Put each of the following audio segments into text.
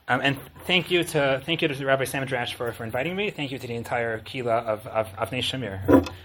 And thank you to Rabbi Sam Drash for inviting me. Thank you to the entire Kila of Avnei Shamir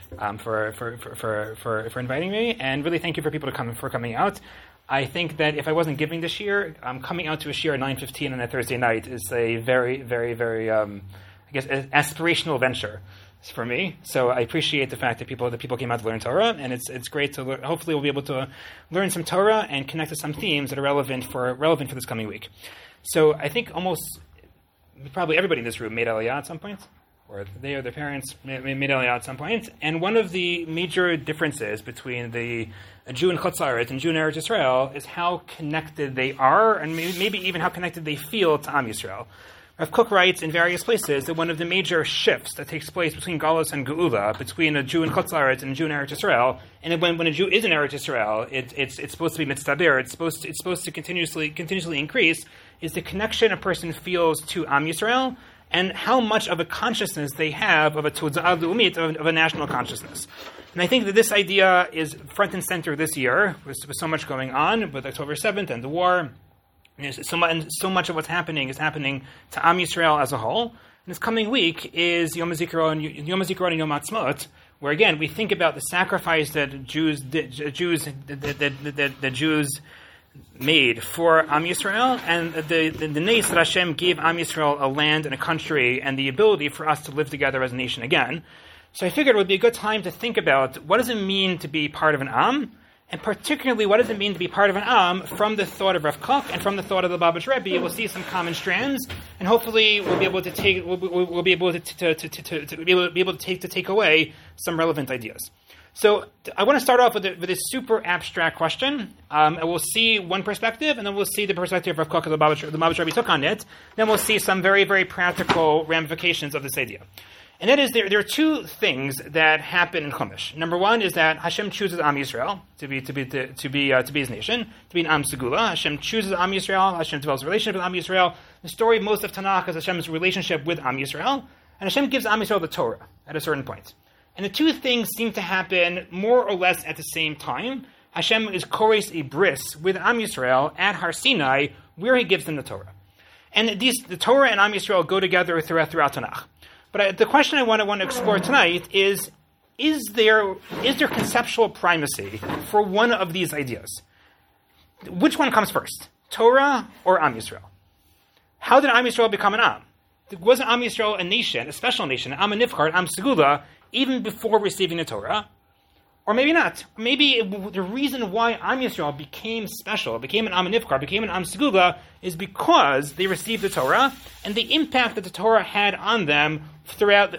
for inviting me, and really thank you for coming out. I think that if I wasn't giving this year, coming out to a shiur at 9:15 on a Thursday night is a very, very, very aspirational venture for me. So I appreciate the fact that people came out to learn Torah, and it's great to learn. Hopefully we'll be able to learn some Torah and connect to some themes that are relevant for this coming week. So I think probably everybody in this room made Aliyah at some point, or they or their parents made Aliyah at some point. And one of the major differences between a Jew in Chutz La'aretz and Jew in Eretz Yisrael is how connected they are, and maybe even how connected they feel to Am Yisrael. Rav Kook writes in various places that one of the major shifts that takes place between Galus and Geula, between a Jew in Chutz La'aretz and a Jew in Eretz Yisrael, and when a Jew is in Eretz Yisrael, it's supposed to be mitztaber, it's supposed to continuously increase, is the connection a person feels to Am Yisrael, and how much of a consciousness they have of a Todza'ah Le'umit, of a national consciousness. And I think that this idea is front and center this year, with so much going on, with October 7th and the war. And so much of what's happening is happening to Am Yisrael as a whole. And this coming week is Yom HaZikaron and Yom Ha'atzmaut, where again we think about the sacrifice that Jews made for Am Yisrael, and the nes that Hashem gave Am Yisrael a land and a country and the ability for us to live together as a nation again. So I figured it would be a good time to think about what does it mean to be part of an Am, and particularly, what does it mean to be part of an Am from the thought of Rav Kook and from the thought of the Lubavitch Rebbe? We'll see some common strands, and hopefully, we'll be able to take away some relevant ideas. So, I want to start off with a super abstract question, and we'll see one perspective, and then we'll see the perspective of Rav Kook and the Lubavitch Rebbe took on it. Then we'll see some very, very practical ramifications of this idea. And that is, there are two things that happen in Chumash. Number one is that Hashem chooses Am Yisrael to be His nation, to be an Am Segula. Hashem chooses Am Yisrael. Hashem develops a relationship with Am Yisrael. The story of most of Tanakh is Hashem's relationship with Am Yisrael, and Hashem gives Am Yisrael the Torah at a certain point. And the two things seem to happen more or less at the same time. Hashem is kores a bris with Am Yisrael at Har Sinai, where He gives them the Torah. And the Torah and Am Yisrael go together throughout Tanakh. But the question I want to explore tonight is there conceptual primacy for one of these ideas? Which one comes first, Torah or Am Yisrael? How did Am Yisrael become an Am? Was Am Yisrael a nation, a special nation, Am Nivchar, Am Segula, even before receiving the Torah? Or maybe not. Maybe the reason why Am Yisrael became special, became an Am Nivchar, became an Am Segula, is because they received the Torah and the impact that the Torah had on them throughout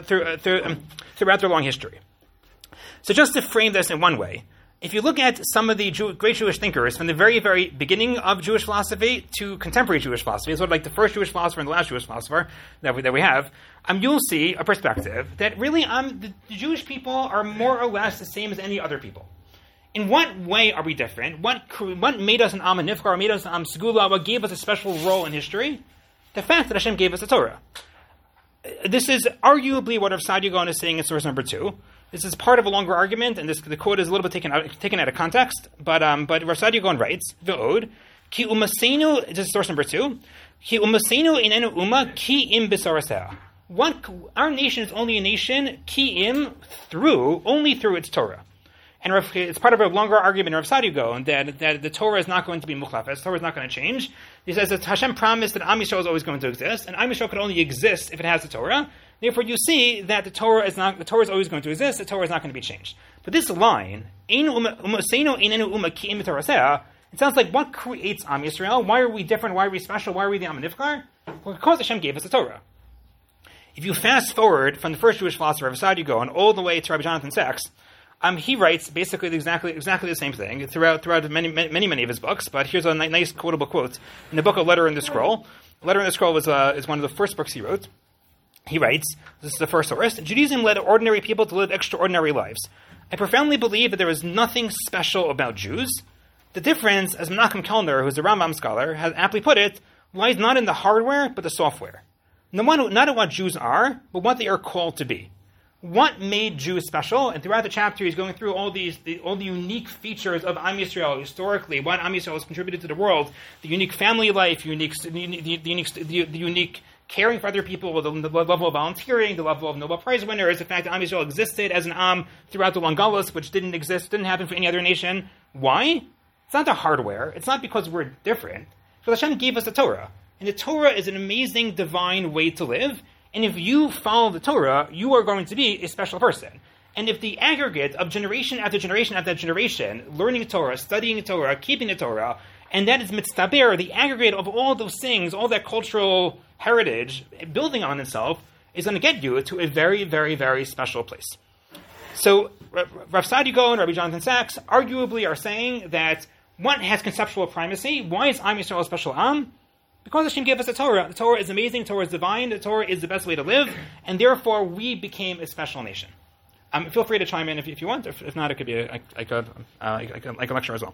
their long history. So just to frame this in one way, if you look at some of the great Jewish thinkers from the very, very beginning of Jewish philosophy to contemporary Jewish philosophy, sort of like the first Jewish philosopher and the last Jewish philosopher that we have, you'll see a perspective that really the Jewish people are more or less the same as any other people. In what way are we different? What made us an Am Nivchar, made us an Am Segula, what gave us a special role in history? The fact that Hashem gave us the Torah. This is arguably what Rav Saadia Gaon is saying in source number 2. This is part of a longer argument, and the quote is a little bit taken out of context. But Rav Saadia Gaon writes, "V'od ki umasenu." This is source number 2. Ki umasenu inenu uma ki im b'saraseh. Our nation is only a nation ki im only through its Torah. And it's part of a longer argument in Rav Saadia Gaon that the Torah is not going to be mukhlafes, the Torah is not going to change. He says that Hashem promised that Am Yisrael is always going to exist, and Am Yisrael could only exist if it has the Torah. Therefore, you see that the Torah is always going to exist, the Torah is not going to be changed. But this line, it sounds like what creates Am Yisrael? Why are we different? Why are we special? Why are we the Am Nivchar? Well, because Hashem gave us the Torah. If you fast forward from the first Jewish philosopher, Rav Saadia Gaon, all the way to Rabbi Jonathan Sacks, he writes basically exactly the same thing throughout many of his books. But here's a nice quotable quote in the book of Letter in the Scroll. Letter in the Scroll is one of the first books he wrote. He writes, this is the first source, Judaism led ordinary people to live extraordinary lives. I profoundly believe that there is nothing special about Jews. The difference, as Menachem Kellner, who's a Rambam scholar, has aptly put it, lies not in the hardware, but the software. Not in what Jews are, but what they are called to be. what made Jews special. And throughout the chapter, he's going through all the unique features of Am Yisrael historically, what Am Yisrael has contributed to the world, the unique family life, the unique caring for other people, the level of volunteering, the level of Nobel Prize winners, the fact that Am Yisrael existed as an Am throughout the Long Galus, which didn't happen for any other nation. Why? It's not the hardware. It's not because we're different. Because Hashem gave us the Torah. And the Torah is an amazing, divine way to live. And if you follow the Torah, you are going to be a special person. And if the aggregate of generation after generation after generation, learning Torah, studying Torah, keeping the Torah, and that is mitztaber, the aggregate of all those things, all that cultural heritage, building on itself, is going to get you to a very, very, very special place. So Rav Saadia Gaon and Rabbi Jonathan Sachs arguably are saying that what has conceptual primacy? Why is Am Yisrael a special Am? Because Hashem gave us the Torah. The Torah is amazing, the Torah is divine, the Torah is the best way to live, and therefore we became a special nation. Feel free to chime in if you want. If not, it could be I could lecture as well.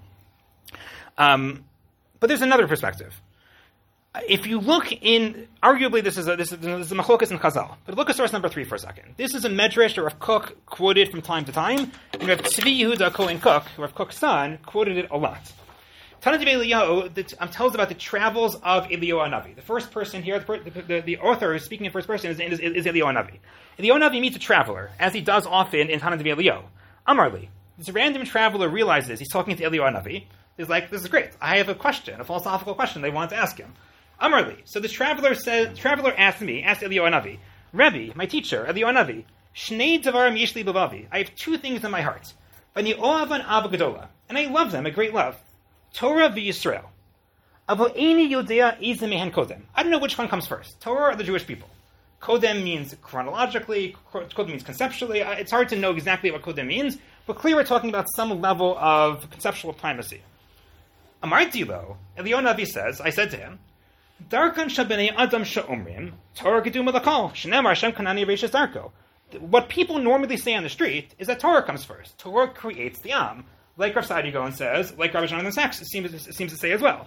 But there's another perspective. If you look in, arguably this is a machlokas in Chazal, but look at source number 3 for a second. This is a medrash that Rav Kook quoted from time to time, and Rav Tzvi Yehuda Kohen Kook, Rav Kook's son, quoted it a lot. Tanat Eliyahu tells about the travels of Eliyahu Hanavi. The first person here, the author who's speaking in first person is Eliyahu Hanavi. Eliyahu Hanavi meets a traveler, as he does often in Tanat Eliyahu. Amarli, this random traveler realizes he's talking to Eliyahu Hanavi. He's like, this is great. I have a question, a philosophical question they want to ask him. Amarli. So this traveler asked Eliyahu Hanavi, Rebbe, my teacher, Eliyahu Hanavi, Shnei Davarim Yesh Li B'Lavi. I have 2 things in my heart. V'ani Oavan Ava Gedola, and I love them, a great love. Torah v'Yisrael. Avo eini yodea ize mehen kodem. I don't know which one comes first. Torah or the Jewish people? Kodem means chronologically, kodem means conceptually. It's hard to know exactly what kodem means, but clearly we're talking about some level of conceptual primacy. Amarti lo, Eliyahu Hanavi says, I said to him, Darkan shabnei adam she'omrim, Torah keduma lakol, shenemar Hashem kanani reishes darko. What people normally say on the street is that Torah comes first. Torah creates the Am. Like Rav Saadia Gaon says, like Rabbi Jonathan Sachs seems to say as well.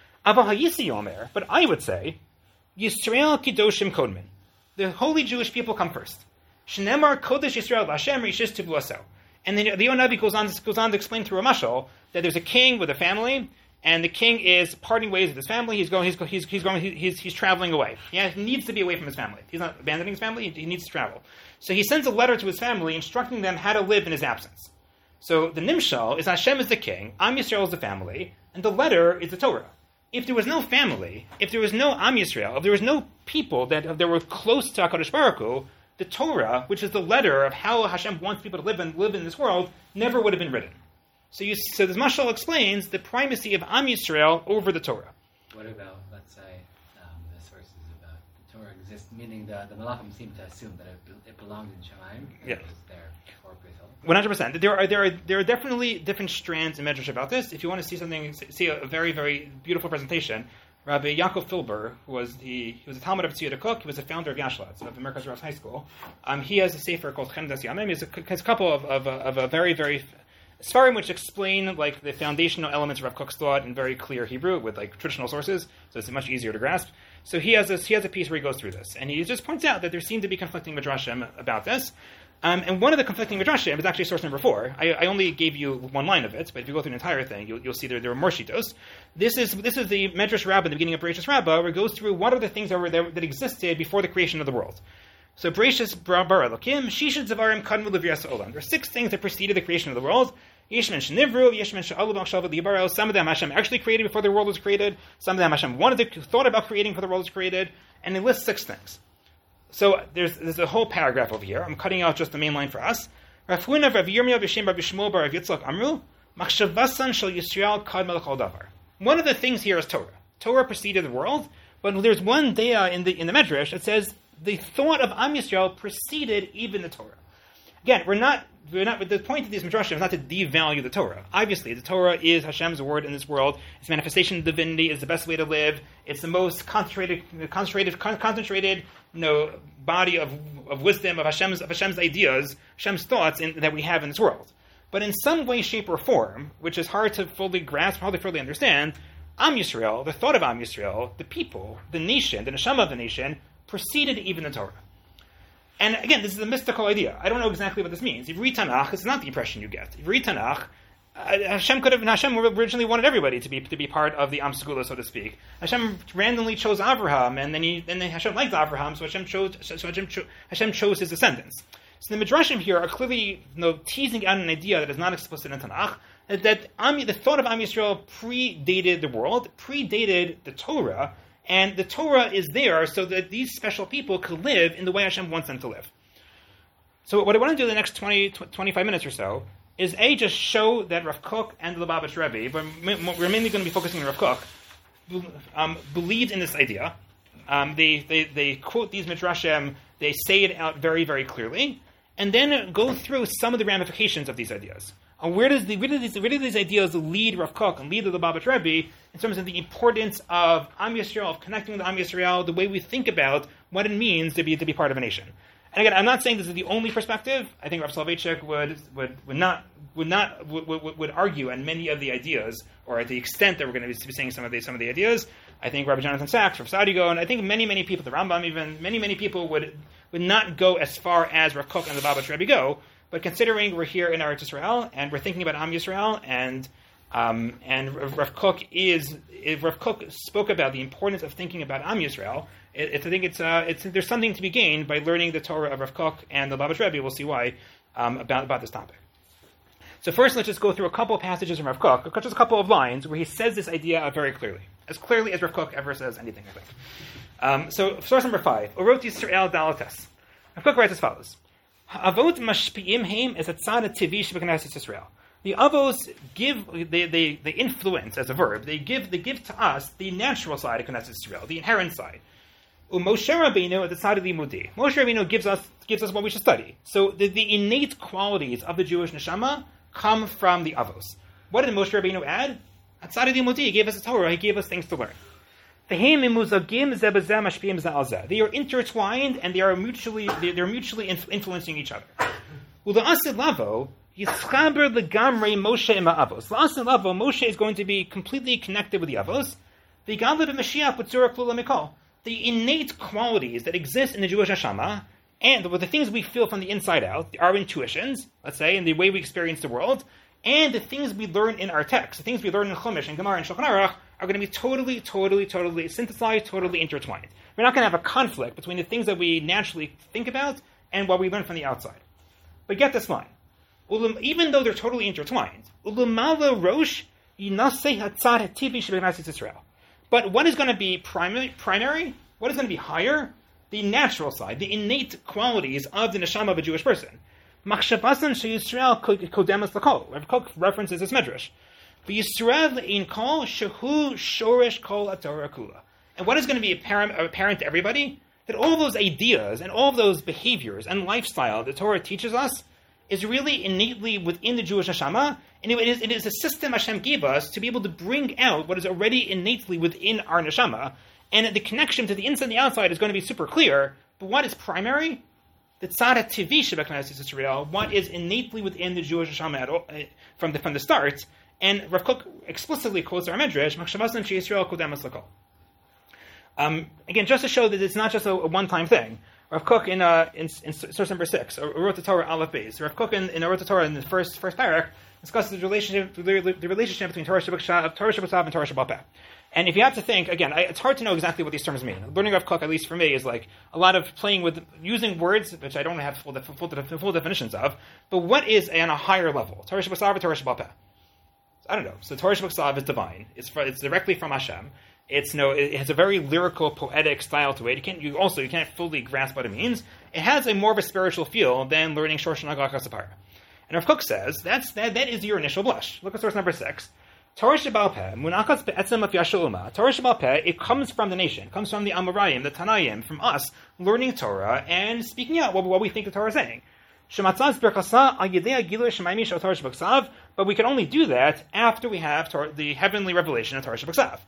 But I would say, Yisrael Kidoshim Kodmin. The holy Jewish people come first. Shnemar Kodesh Yisrael Hashem Rishis Tivluaso. And then the Navi goes on to explain through a mashal that there's a king with a family, and the king is parting ways with his family. He's traveling away. He needs to be away from his family. He's not abandoning his family. He needs to travel. So he sends a letter to his family instructing them how to live in his absence. So the Nimshal is Hashem is the king, Am Yisrael is the family, and the letter is the Torah. If there was no family, if there was no Am Yisrael, if there was no people that were close to HaKadosh Baruch Hu, the Torah, which is the letter of how Hashem wants people to live in this world, never would have been written. So this mashal explains the primacy of Am Yisrael over the Torah. What about, let's say, the sources about the Torah exists, meaning the Malachim seem to assume that it belongs in Shemaim? Yeah. It was there before Bethel. 100%. There are definitely different strands in Medrash about this. If you want to see a very, very beautiful presentation, Rabbi Yaakov Filber, he was a Talmud of Tzvi Kook, he was the founder of Yashlatz, of the Merkaz Rav High School. He has a sefer called Chemdas Yamim. He has a couple of a very, very Sfarim which explain like the foundational elements of Rav Kook's thought in very clear Hebrew with like traditional sources, so it's much easier to grasp. So he has a piece where he goes through this, and he just points out that there seem to be conflicting midrashim about this. And one of the conflicting midrashim is actually source number 4. I only gave you one line of it, but if you go through the entire thing, you'll see there are more shitos. This is the Medrash Rabbah, the beginning of Bereshis Rabbah, where it goes through what are the things that existed before the creation of the world. So Bereshis bara Elokim, Shishad Zavarim Kadmu Levias Olam. There are 6 things that preceded the creation of the world. Yeshman Shnivru, Yeshman Sha'alu B'Achshav Libaro. Some of them Hashem actually created before the world was created. Some of them Hashem thought about creating before the world was created. And they list 6 things. So there's a whole paragraph over here. I'm cutting out just the main line for us. Rafuina Rav Yirmiyah B'Shem Rav Shmuel Bar Rav Yitzchak Amru Machshavasan Shel Yisrael Kad Melech Al Davar. One of the things here is Torah. Torah preceded the world, but there's one daya in the Medrash that says the thought of Am Yisrael preceded even the Torah. Again, we're not. The point of these midrashim is not to devalue the Torah. Obviously, the Torah is Hashem's word in this world. Its manifestation of divinity is the best way to live. It's the most concentrated, body of wisdom of Hashem's ideas, Hashem's thoughts that we have in this world. But in some way, shape, or form, which is hard to fully grasp, hard to fully understand, Am Yisrael, the thought of Am Yisrael, the people, the nation, the neshama of the nation, preceded even the Torah. And again, this is a mystical idea. I don't know exactly what this means. If you read Tanakh, it's not the impression you get. If you read Tanakh, Hashem originally wanted everybody to be part of the Am Segula, so to speak. Hashem randomly chose Avraham, and then Hashem liked Avraham, so Hashem chose his descendants. So the Midrashim here are clearly teasing out an idea that is not explicit in Tanakh, that the thought of Am Yisrael predated the world, predated the Torah, and the Torah is there so that these special people could live in the way Hashem wants them to live. So what I want to do in the next 25 minutes or so is just show that Rav Kook and the Lubavitch Rebbe, but we're mainly going to be focusing on Rav Kook, believed in this idea. They quote these Midrashim, they say it out very, very clearly, and then go through some of the ramifications of these ideas. Where do these ideas lead Rav Kook and lead the Lubavitch Rebbe in terms of the importance of Am Yisrael, of connecting with Am Yisrael, the way we think about what it means to be part of a nation? And again, I'm not saying this is the only perspective. I think Rav Soloveitchik would argue on many of the ideas, or at the extent that we're going to be saying some of the ideas. I think Rabbi Jonathan Sachs, Rav Sadigo, and I think many people, the Rambam even, many people would not go as far as Rav Kook and the Lubavitch Rebbe go. But considering we're here in Eretz Yisrael and we're thinking about Am Yisrael, and Rav Kook spoke about the importance of thinking about Am Yisrael, I think there's something to be gained by learning the Torah of Rav Kook and the Lubavitch Rebbe. We'll see why about this topic. So first, let's just go through a couple of passages from Rav Kook, just a couple of lines where he says this idea out very clearly as Rav Kook ever says anything, I think. So source number 5, Orot Yisrael Dalates. Rav Kook writes as follows: Avot mashpi'im heim es atzad tivi shebeknesset Yisrael. The avos they influence as a verb. They give to us the natural side of Knesset Yisrael, the inherent side. Moshe Rabbeinu at the side of the Limudi. Moshe Rabbeinu gives us what we should study. So the innate qualities of the Jewish neshama come from the avos. What did Moshe Rabbeinu add? At side of the Limudi, he gave us a Torah. He gave us things to learn. They are intertwined and they're mutually influencing each other. Moshe is going to be completely connected with the avos. The innate qualities that exist in the Jewish neshama, and with the things we feel from the inside out, our intuitions, let's say, and the way we experience the world, and the things we learn in our text, the things we learn in Chumash and Gemara and Shulchan Aruch, are going to be totally synthesized, totally intertwined. We're not going to have a conflict between the things that we naturally think about and what we learn from the outside. But get this line. Even though they're totally intertwined, but what is going to be primary? What is going to be higher? The natural side, the innate qualities of the neshama of a Jewish person. Rav Kook references this medrash. And what is going to be apparent to everybody? That all those ideas and all those behaviors and lifestyle the Torah teaches us is really innately within the Jewish neshama, and it is a system Hashem gave us to be able to bring out what is already innately within our neshama, and the connection to the inside and the outside is going to be super clear. But what is primary? The tzad tivi shebeknesset Yisrael, what is innately within the Jewish neshama from the start. And Rav Kook explicitly quotes our medrash, "Machshavasam sheYisrael kodemas lakol." Again, just to show that it's not just a one-time thing. Rav Kook in source number 6, Orot Torah Aleph Beis. Rav Kook in Orot Torah in the first parak discusses the relationship between Torah Shabbat and Torah Shabbat Peh. And if you have to think, again, it's hard to know exactly what these terms mean. Learning Rav Kook, at least for me, is like a lot of playing with using words, which I don't have full definitions of. But what is on a higher level? Torah Shabbat or Torah Shabbat Peh? I don't know. So Torah Shabbat is divine. It's directly from Hashem. It has a very lyrical, poetic style to it. You can't fully grasp what it means. It has a more of a spiritual feel than learning Shorshon Haggacha Sapara. And Rav Kook says that is your initial blush. Look at source number 6. Torah Shabbat Peh, Munakas Be'etzem of Yashulma. Torah Shabbat Peh, it comes from the nation, comes from the Amoraim, the Tanayim, from us learning Torah and speaking out what we think the Torah is saying. But we can only do that after we have the heavenly revelation of Torah Shabbat.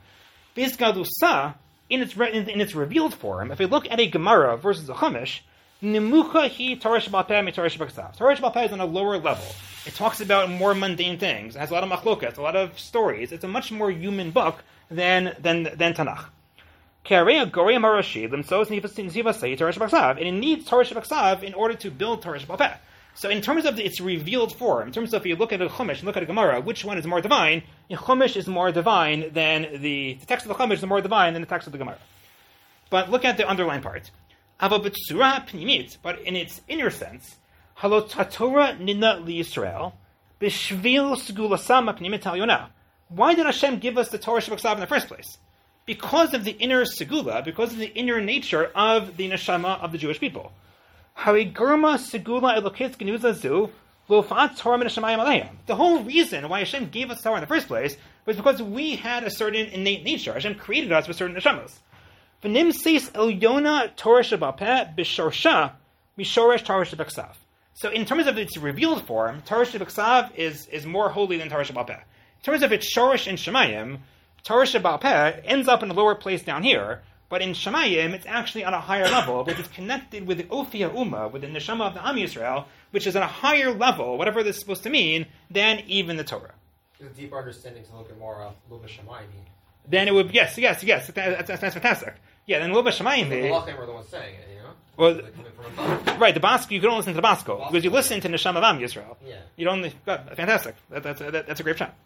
In its revealed form, if we look at a Gemara versus a Chumash, Nimucha hi Torah Shabbat Peh mi Torah Shabbat Ksav. Torah Shabbat Peh is on a lower level. It talks about more mundane things. It has a lot of machlokas, a lot of stories. It's a much more human book than Tanakh. And it needs Torah Shabbat in order to build Torah Shabbat. So in terms of its revealed form, in terms of if you look at a Chumash and look at a Gemara, which one is more divine? The Chumash is more divine than the text of the Chumash is more divine than the text of the Gemara. But look at the underlying part. But in its inner sense, Torah nina liYisrael b'shvil segulasam maknim talyona. Why did Hashem give us the Torah Shabbat in the first place? Because of the inner segula, because of the inner nature of the neshama of the Jewish people. The whole reason why Hashem gave us Torah in the first place was because we had a certain innate nature. Hashem created us with certain neshamas. So in terms of its revealed form, Torah Shabbat is more holy than Torah Shabbat. In terms of its shorish in Shemayim, Torah Shabbat ends up in a lower place down here, but in Shemayim, it's actually on a higher level, but it's connected with the Ophia Ummah, with the Neshama of the Am Yisrael, which is on a higher level, whatever this is supposed to mean, than even the Torah. A deeper understanding to look at more of Luba Shemayim. Then it would, yes, that's fantastic. Yeah, then Luba Shemayim. The Malachim are the ones saying it, you know? Well, right, the Basco, you can only listen to the Basco, because you listen to Neshama of Am Yisrael. Yeah. You don't, fantastic. That's a great shot.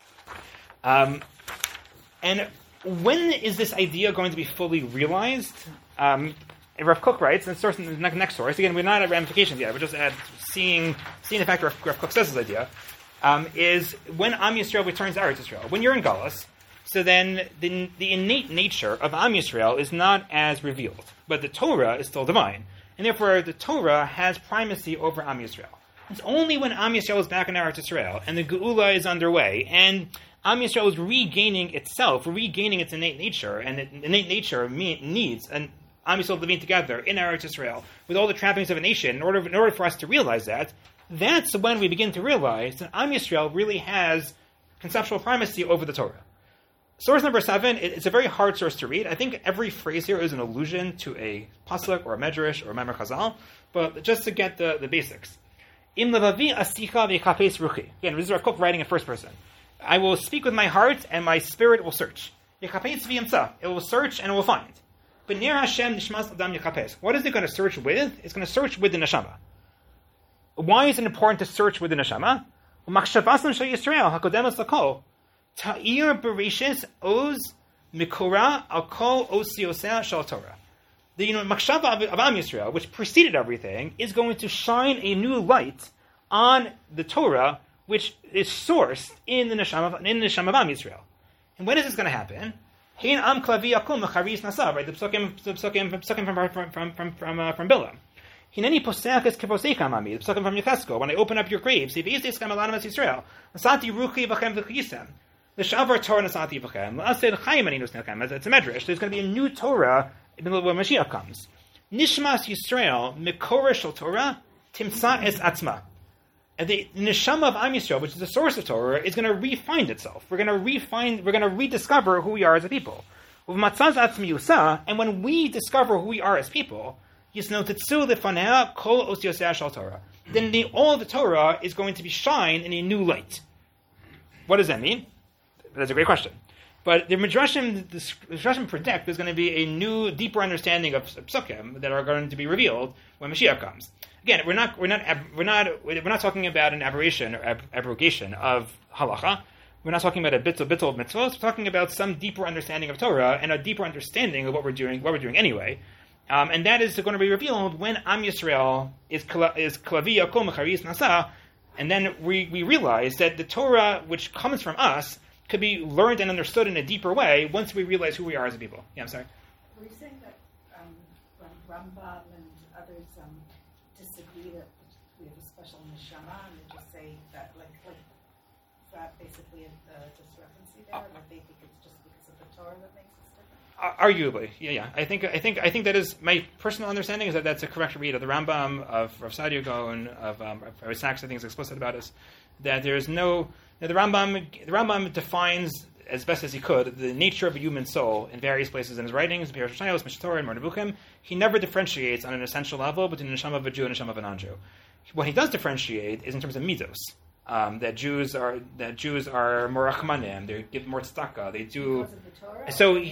And when is this idea going to be fully realized? Rav Kook writes, and source in the next source, again, we're not at ramifications yet, we're just at seeing the fact that Rav Kook says this idea, is when Am Yisrael returns to Eretz Yisrael. When you're in Galus, so then the innate nature of Am Yisrael is not as revealed, but the Torah is still divine, and therefore the Torah has primacy over Am Yisrael. It's only when Am Yisrael is back in Eretz Yisrael, and the Geula is underway, and Am Yisrael is regaining itself, regaining its innate nature, and innate nature needs an Am Yisrael living together in Eretz Yisrael with all the trappings of a nation. In order for us to realize that, that's when we begin to realize that Am Yisrael really has conceptual primacy over the Torah. Source number 7, it's a very hard source to read. I think every phrase here is an allusion to a pasuk or a medrash or a Maimar Chazal, but just to get the basics. Im levavi asicha v'chapes ruchi. Again, this is Rav Kook writing in first person. I will speak with my heart, and my spirit will search. It will search, and it will find. But near Hashem nishmas adam yechapes. What is it going to search with? It's going to search with the neshama. Why is it important to search with the neshama? Machshavasam shel Yisrael hakodemas lakol ta'ir bereshis oz mikora al kol osioseh shel Torah. The machshava of Am Yisrael, which preceded everything, is going to shine a new light on the Torah, which is sourced in the neshama of Am Yisrael. And when is this going to happen? Hein am klavi yakum mecharis nasav. Right, the psukim from Bilam. Hineni poseach es keposeikam ami. The psukim from Yecheskel. When I open up your graves, v'yizdeiskam alanim es Yisrael. Nasati ruchi v'chem v'chisem. The shavar Torah nasati v'chem. L'aseh l'chayim ani nusnelchem. It's a medrash. There's going to be a new Torah when Mashiach comes. Nishmas Yisrael mikora shel Torah timsa es atzma. And the neshama of Am Yisrael, which is the source of Torah, is going to re-find itself. We're going to rediscover who we are as a people. And when we discover who we are as people, then all the Torah is going to be shine in a new light. What does that mean? That's a great question. But the Midrashim predict there's going to be a new, deeper understanding of psukim that are going to be revealed when Mashiach comes. Again, we're not talking about an aberration or abrogation of halacha. We're not talking about a bittul of mitzvahs. We're talking about some deeper understanding of Torah and a deeper understanding of what we're doing anyway. And that is going to be revealed when Am Yisrael is klavi yakom mecharis nasa, and then we realize that the Torah, which comes from us, could be learned and understood in a deeper way once we realize who we are as a people. Yeah, I'm sorry. Were you saying that when Rambam and others disagree that we have a special neshama, and they just say that, like that basically a discrepancy there, that they think it's just because of the Torah that makes us different? Arguably, yeah. I think that is my personal understanding is that that's a correct read of the Rambam, of Rav Sadia Gaon, of Rav Sachs. I think is explicit about us that there's no. The Rambam defines as best as he could the nature of a human soul in various places in his writings, Pirush Shayos, Mishnah Torah, and Moreh Nevuchim. He never differentiates on an essential level between the neshama of a Jew and the neshama of a non-Jew. What he does differentiate is in terms of midos. That Jews are more rachmanim. They give more tzedakah. They do. Because of the Torah? So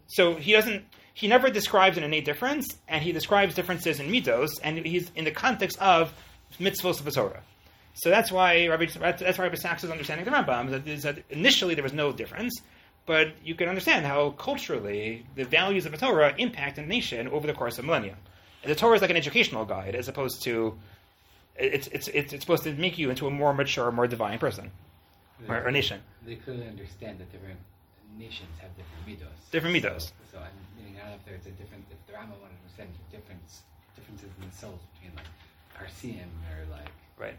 So he never describes an innate difference, and he describes differences in mitos, and he's in the context of mitzvos of the Torah. So that's why Rabbi Sachs's understanding of the Rambam is that initially there was no difference, but you can understand how culturally the values of the Torah impact a nation over the course of millennia. And the Torah is like an educational guide, as opposed to it's supposed to make you into a more mature, more divine person or nation. They clearly understand that different nations have different midos. Different midos. So I'm meaning, I don't know if there's a different. If the Rambam wanted to understand differences in the souls between like Arsiim or like. Right.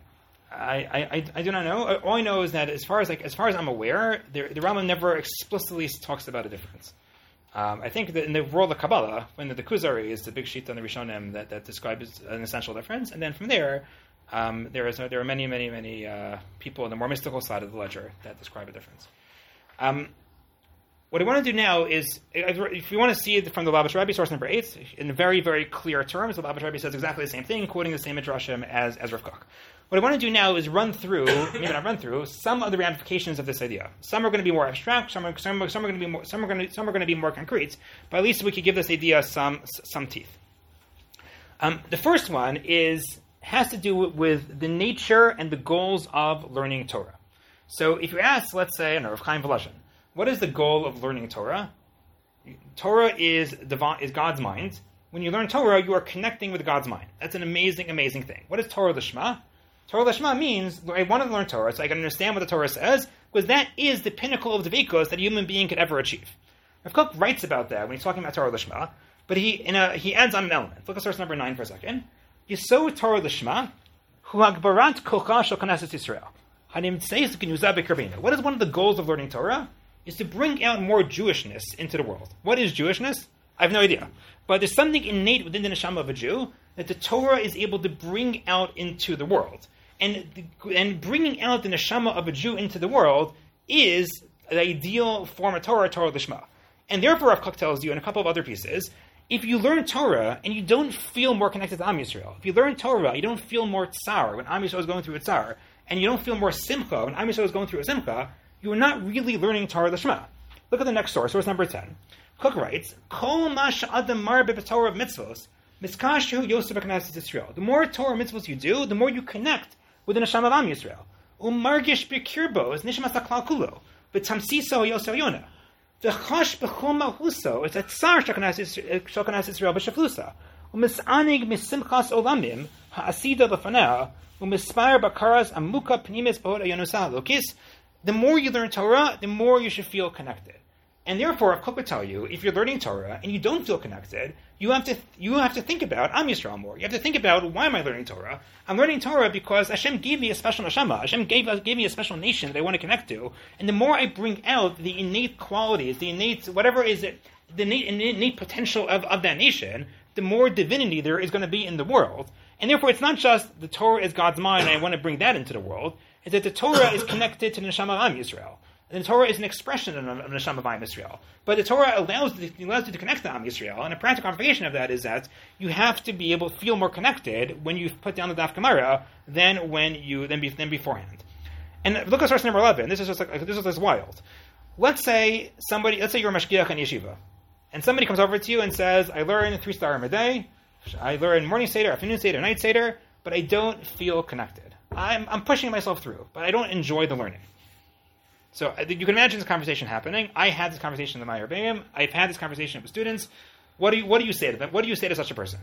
I do not know. All I know is that as far as I'm aware, the Rambam never explicitly talks about a difference. I think that in the world of Kabbalah, when the Kuzari is the big sheet on the Rishonim that describes an essential difference, and then from there, there are many people in the more mystical side of the ledger that describe a difference. What I want to do now is, if you want to see it from the Lubavitch Rebbe, source number 8, in very, very clear terms, the Lubavitch Rebbe says exactly the same thing, quoting the same midrashim as Rav Kook. What I want to do now is run through some of the ramifications of this idea. Some are going to be more abstract, some are going to be more concrete, but at least we could give this idea some teeth. The first one has to do with the nature and the goals of learning Torah. So if you ask, let's say, Rav Chaim Volozhin, what is the goal of learning Torah? Torah is God's mind. When you learn Torah, you are connecting with God's mind. That's an amazing, amazing thing. What is Torah Lishma? Torah Lishma means I want to learn Torah so I can understand what the Torah says, because that is the pinnacle of the veikos that a human being could ever achieve. Rav Kook writes about that when he's talking about Torah Lishma, but he adds on an element. Look at source number 9 for a second. Yisod Torah Lishma, hu hagbarat kocha shel Knesset Yisrael. What is one of the goals of learning Torah? Is to bring out more Jewishness into the world. What is Jewishness? I have no idea. But there's something innate within the neshama of a Jew that the Torah is able to bring out into the world. And bringing out the neshama of a Jew into the world is the ideal form of Torah Lishma. And therefore, Rav Kook tells you in a couple of other pieces, if you learn Torah and you don't feel more connected to Am Yisrael, if you learn Torah, you don't feel more tsar when Am Yisrael is going through a tsar, and you don't feel more simcha when Am Yisrael is going through a simcha, you are not really learning Torah Lishma. Look at the next source number 10. Kook writes, Kol ma she'adam mar b'Torah mitzvos, miskashu yosef b'knesset Yisrael. The more Torah mitzvos you do, the more you connect with the neshama of Am Yisrael. Umargish b'kirbo is nishmas haklal kulo, v'tamsiso yosef yona. V'chosh b'chol malchuso is a tsar shel Knesset Yisrael b'shaflusa. U'misanig misimchas olamim ha'asida l'fanea, u'mispire b'karas amuka pnimis b'hod ayonusah lokis. The more you learn Torah, the more you should feel connected. And therefore, Rav Kook would tell you, if you're learning Torah and you don't feel connected, you have to think about Am Yisrael more. You have to think about, why am I learning Torah? I'm learning Torah because Hashem gave me a special neshama. Hashem gave me a special nation that I want to connect to. And the more I bring out the innate qualities, the innate, whatever is it, the innate potential of that nation, the more divinity there is going to be in the world. And therefore, it's not just the Torah is God's mind and I want to bring that into the world. It's that the Torah is connected to the neshama of Am Yisrael. And the Torah is an expression of the neshama of Am Yisrael. But the Torah allows you to connect to Am Yisrael. And a practical application of that is that you have to be able to feel more connected when you put down the Daf Gemara than beforehand. And look at source number 11. This is just wild. Let's say you're a mashgiach in yeshiva, and somebody comes over to you and says, "I learn 3 starim a day. I learn morning seder, afternoon seder, night seder, but I don't feel connected. I'm pushing myself through, but I don't enjoy the learning." So you can imagine this conversation happening. I had this conversation with my Rebbeim. I've had this conversation with students. What do you say to them? What do you say to such a person?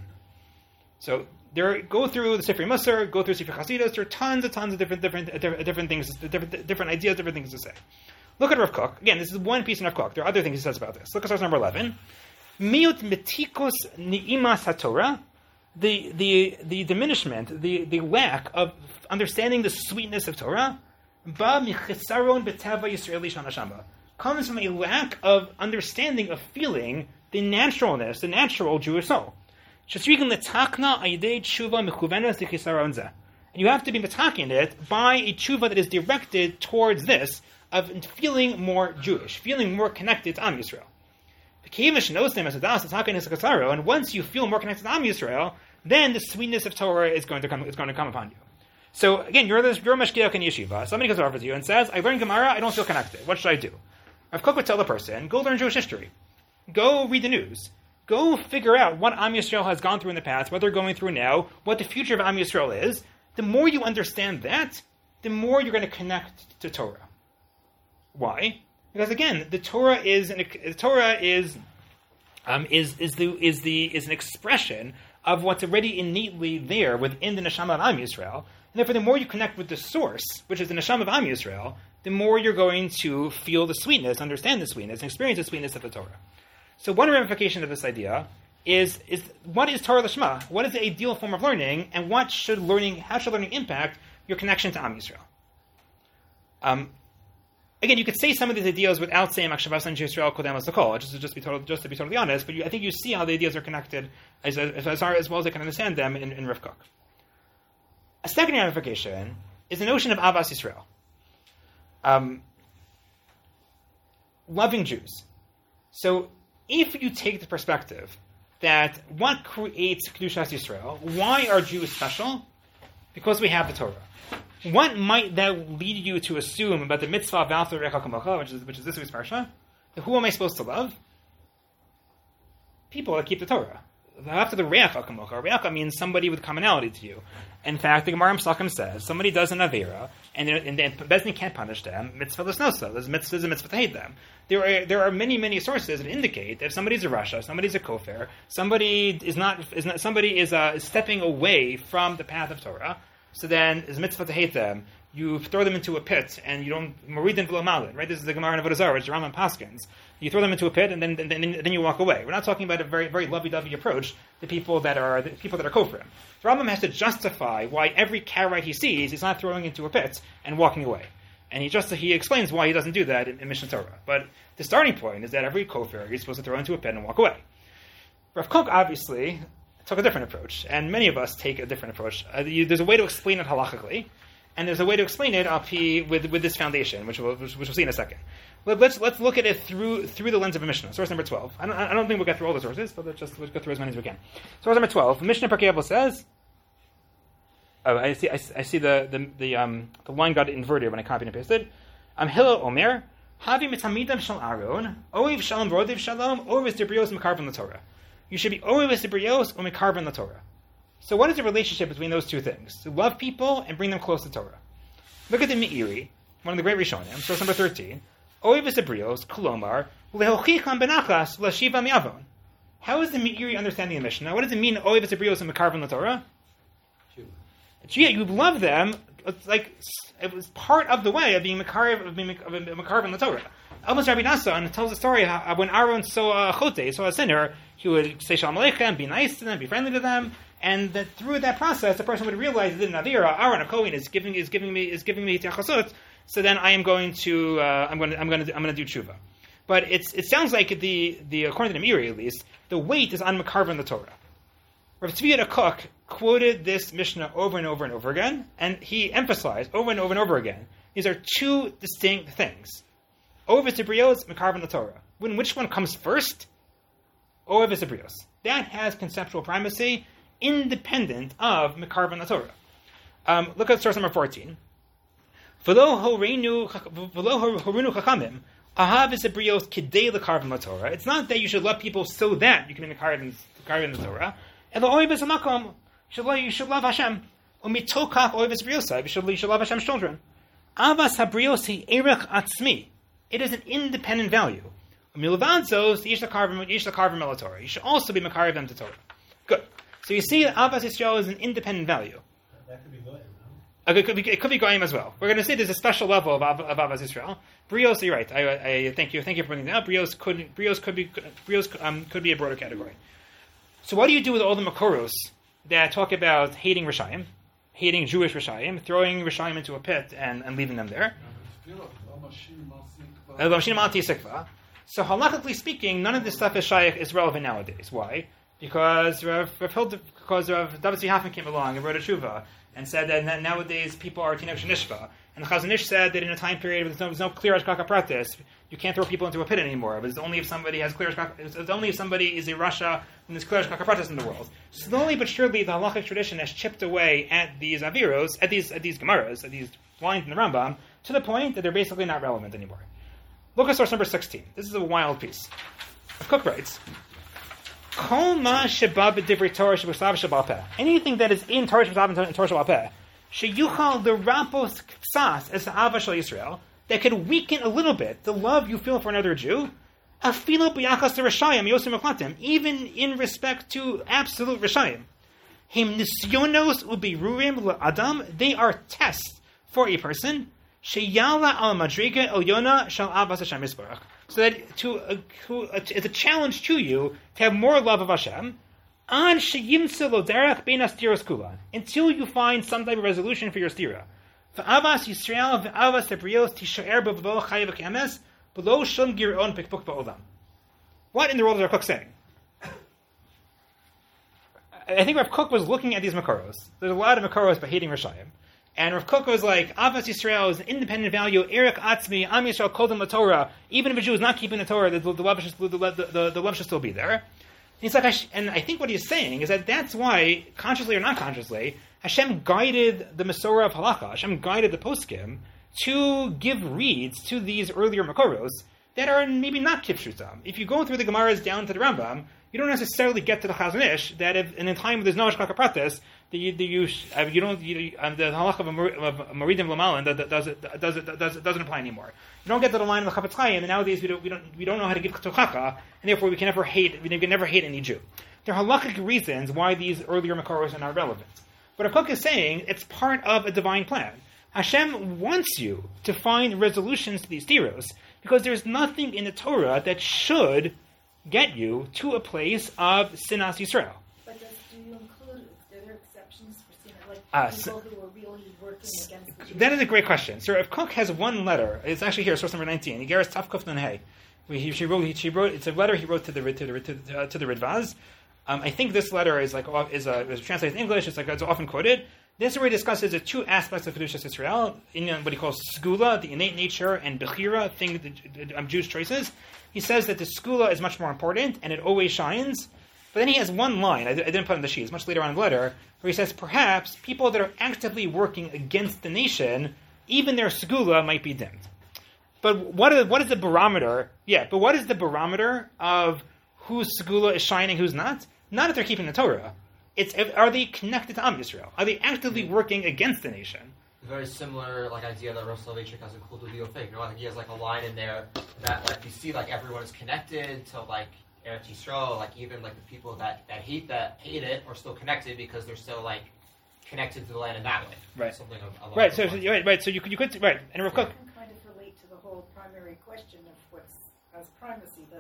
So go through the Sifrei Musar, go through Sifrei Chasidus. There are tons of different things, different ideas, different things to say. Look at Rav Kook. Again, this is one piece in Rav Kook. There are other things he says about this. Look at source number 11. Miut metikos ni'imas haTorah. The diminishment, the lack of understanding the sweetness of Torah, comes from a lack of understanding, of feeling the naturalness, the natural Jewish soul. And you have to be metaking it by a tshuva that is directed towards this, of feeling more Jewish, feeling more connected to Am Yisrael. And once you feel more connected to Am Yisrael, then the sweetness of Torah is going to come upon you. So again, you're a mashgiach in yeshiva. Somebody comes over to you and says, "I learned Gemara, I don't feel connected. What should I do?" Rav Kook would tell the person, "Go learn Jewish history." Go read the news. Go figure out what Am Yisrael has gone through in the past, what they're going through now, what the future of Am Yisrael is. The more you understand that, the more you're going to connect to Torah. Why? Because again, the Torah is an expression of what's already innately there within the neshama of Am Yisrael. And therefore, the more you connect with the source, which is the neshama of Am Yisrael, the more you're going to feel the sweetness, understand the sweetness, and experience the sweetness of the Torah. So one ramification of this idea is what is Torah Lishma? What is the ideal form of learning, and how should learning impact your connection to Am Yisrael? Again, you could say some of these ideas without saying Akshavas and Yisrael Kodem Asakol, just to be totally honest, but I think you see how the ideas are connected as well as I can understand them in Rav Kook. A second ramification is the notion of Avas Yisrael. Loving Jews. So if you take the perspective that what creates Kedushas Yisrael, why are Jews special? Because we have the Torah. What might that lead you to assume about the mitzvah of V'ahavta L'recha Kamocha, which is this week's parsha? Who am I supposed to love? People that keep the Torah. After the Re'acha Kamocha, Re'acha means somebody with commonality to you. In fact, the Gemara in Pesachim says somebody does an avera, and Beis Din can't punish them. Mitzvah l'snosa. There's a mitzvah to hate them. There are many sources that indicate that if somebody's a rasha, somebody's a kofar, somebody is stepping away from the path of Torah. So then, it's mitzvah to hate them. You throw them into a pit, and you don't moridin v'lo malin. Right? This is the Gemara in Avodah Zarah, which is Rambam Paskins. You throw them into a pit, and then you walk away. We're not talking about a very very lovey-dovey approach to people that are kofrim. So Rambam has to justify why every Karaite he sees he's not throwing into a pit and walking away, and he explains why he doesn't do that in Mishnah Torah. But the starting point is that every kofir he's supposed to throw into a pit and walk away. Rav Kook obviously took a different approach, and many of us take a different approach. There's a way to explain it halachically, and there's a way to explain it with this foundation, which we'll see in a second. Let's look at it through the lens of a Mishnah. Source number 12. I don't think we'll get through all the sources, but let's go through as many as we can. Source number 12. Mishnah Perkei Avos says. Oh, I see the line got inverted when I copied and pasted. Hillel Omer Havi mitamidam shel Aaron Oiv Shalom V'Odiv Shalom Oiv Debrios Mekarvan LaTorah. You should be Oiv Debrios or Mekarvan LaTorah. So what is the relationship between those two things? To love people and bring them close to Torah. Look at the Meiri, one of the great Rishonim, source number 13. Oiv Debrios Kolomar Lehochicham Benachas Lashiva Miavon. How is the Meiri understanding the Mishnah? What does it mean Oiv Debrios and Mekarvan LaTorah? You love them. It's like it was part of the way of being Mekarvan LaTorah. Almost Rabbi Nassan tells the story how when Aaron saw a sinner, he would say Shalom Aleichem, be nice to them, be friendly to them, and that through that process, the person would realize that in Avira, Aaron, a Kohen, is giving me tiachasot. So then I am going to I'm going to do tshuva. But it sounds like the according to the Meiri at least, the weight is on Mekarvan LaTorah. Rav Tzvi Kook quoted this Mishnah over and over and over again, and he emphasized over and over and over again, these are two distinct things. Oiv Debrios, Mekarvan LaTorah. Which one comes first? Oiv Debrios. That has conceptual primacy, independent of Mekarvan LaTorah. Look at source number 14. V'lo horenu chachamim, ahav Debrios kidei lekarvan LaTorah. It's not that you should love people so that you can be Mekarvan LaTorah. Elo oiv Makom. You should love Hashem. Umitokach oiv Debriosai. You should love Hashem's children. Avas habriosi erech atzmi. It is an independent value. You should also be Makariv them to Torah. Good. So you see that Avas Yisrael is an independent value. That could be goyim, no? It could be goyim as well. We're going to say there's a special level of Avas Yisrael. Brios, you're right. I thank you for bringing that up. Brios could be a broader category. So what do you do with all the Makoros that talk about hating Rishayim, hating Jewish Rishayim, throwing Rishayim into a pit and leaving them there? So halachically speaking, none of this stuff is relevant nowadays. Why? Because Rav David Zvi Hoffman came along and wrote a tshuva and said that nowadays people are tinok shenishva. And the Chazon Ish said that in a time period where there's no clear hashkaka pratis, you can't throw people into a pit anymore. But it's only if somebody has clear hashkaka. It's only if somebody is a rasha and there's clear hashkaka pratis in the world. Slowly but surely, the halachic tradition has chipped away at these aviros, at these gemaras, at these lines in the Rambam, to the point that they're basically not relevant anymore. Look at source number 16. This is a wild piece. Rav Kook writes, Kol ma sheba b'divrei Torah shebusav shebal peh. Anything that is in Torah shebusav and Torah shebal peh, sheyuchal l'rapos ksas es ha'ava shel Yisrael, that could weaken a little bit the love you feel for another Jew, afilo b'yachas to Rishayim yosim aklatim, even in respect to absolute Rishayim. Him nisyonos ubirurim le'adam, they are tests for a person, sheyala al madriga el shal avas Hashem yisbarach. So that it's a challenge to you to have more love of Hashem, an sheyimtze lo derech bein astiros kula, until you find some type of resolution for your stira. V'avas Yisrael v'avas Hebrios tishaer b'v'lo chayev v'kemes b'lo shum gir'on pikpuk ba'olam. What in the world is Rav Kook saying? I think Rav Kook was looking at these Makoros. There's a lot of Makoros by hating Rishayim. And Rav Kook was like, Avas Yisrael is an independent value, Erik Atzmi, Am Yisrael Kodem LaTorah. Even if a Jew is not keeping the Torah, the love should still be there. And he's like, and I think what he's saying is that that's why, consciously or not consciously, Hashem guided the Masorah of Halacha, Hashem guided the poskim to give reeds to these earlier Makoros that are maybe not Kipshutam. If you go through the Gemaras down to the Rambam, you don't necessarily get to the Chazon Ish, that if in a time where there's no Ashkaka Pratis, the halacha of Moridim Lamalan doesn't apply anymore. You don't get to the line of the Chafetz Chaim, and nowadays we don't know how to give Tochacha, and therefore we can never hate any Jew. There are halachic reasons why these earlier Makoros are not relevant. But Rav Kook is saying it's part of a divine plan. Hashem wants you to find resolutions to these tiros, because there's nothing in the Torah that should get you to a place of Sinas Yisrael. But do you include, are there exceptions for Sinas, people who are really working against the Jews? That is a great question. So Rav Kook has one letter. It's actually here, source number 19. Igeres Tavkuf Nun Hey. She wrote. It's a letter he wrote to the Ridvaz. I think this letter is translated in English. It's often quoted. This is where he discusses the two aspects of Kedushas Yisrael, in what he calls Skula, the innate nature, and Bechira, the Jews' choices. He says that the Skula is much more important, and it always shines. But then he has one line, I didn't put it on the sheet, it's much later on in the letter, where he says, perhaps people that are actively working against the nation, even their Skula might be dimmed. But what is the barometer? Yeah, but what is the barometer of whose Skula is shining, who's not? Not if they're keeping the Torah. Are they connected to Am Yisrael? Are they actively working against the nation? Very similar idea that Rosh Soloveitchik has in Kol Dudio Fake. I think he has a line in there that you see everyone is connected to Eretz Yisrael, even the people that hate it are still connected because they're still connected to the land in that way. Right. Something right. So right. So you could right. And Rav Kook can kind of relate to the whole primary question of what's as primacy, the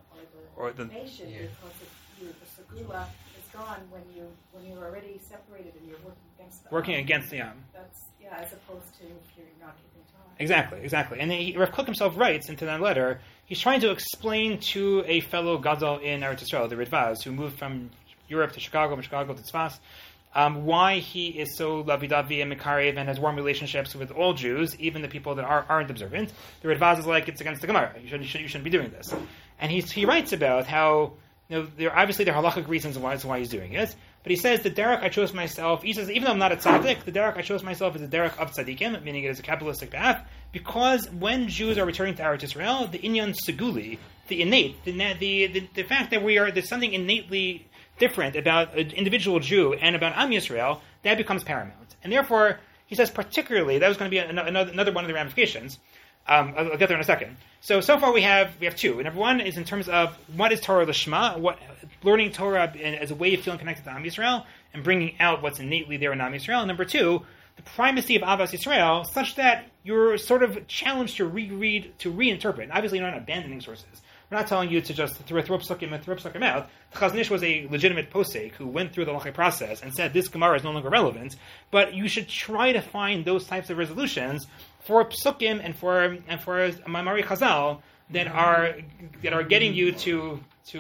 or the nation, because the segula is gone when you're already separated and you're working against the That's as opposed to if you're not keeping time. Exactly. And Rav Kook himself writes into that letter, he's trying to explain to a fellow Gadol in Eretz Yisrael, the Ridvaz, who moved from Europe to Chicago, from Chicago to Tzfas, why he is so lavidavi and mekarev and has warm relationships with all Jews, even the people that aren't observant. The Ridvaz is it's against the Gemara. You shouldn't be doing this. And he writes about how there are halachic reasons why he's doing it. But he says the derech I chose myself. He says even though I'm not a tzaddik, the derech I chose myself is the derech of tzaddikim, meaning it is a Kabbalistic path. Because when Jews are returning to Eretz Yisrael, the inyan seguli, the innate, the fact that there's something innately different about an individual Jew and about Am Yisrael, that becomes paramount. And therefore, he says particularly that was going to be another one of the ramifications. I'll get there in a second. So far we have two. Number one is in terms of what is Torah Lishma, learning Torah as a way of feeling connected to Am Yisrael and bringing out what's innately there in Am Yisrael. Number two, the primacy of Avas Yisrael, such that you're sort of challenged to reread, to reinterpret. Obviously, you're not abandoning sources. We're not telling you to just throw psukim out. The Chazon Ish was a legitimate posek who went through the halachic process and said this Gemara is no longer relevant. But you should try to find those types of resolutions for psukim and for Mamari Chazal that are getting you to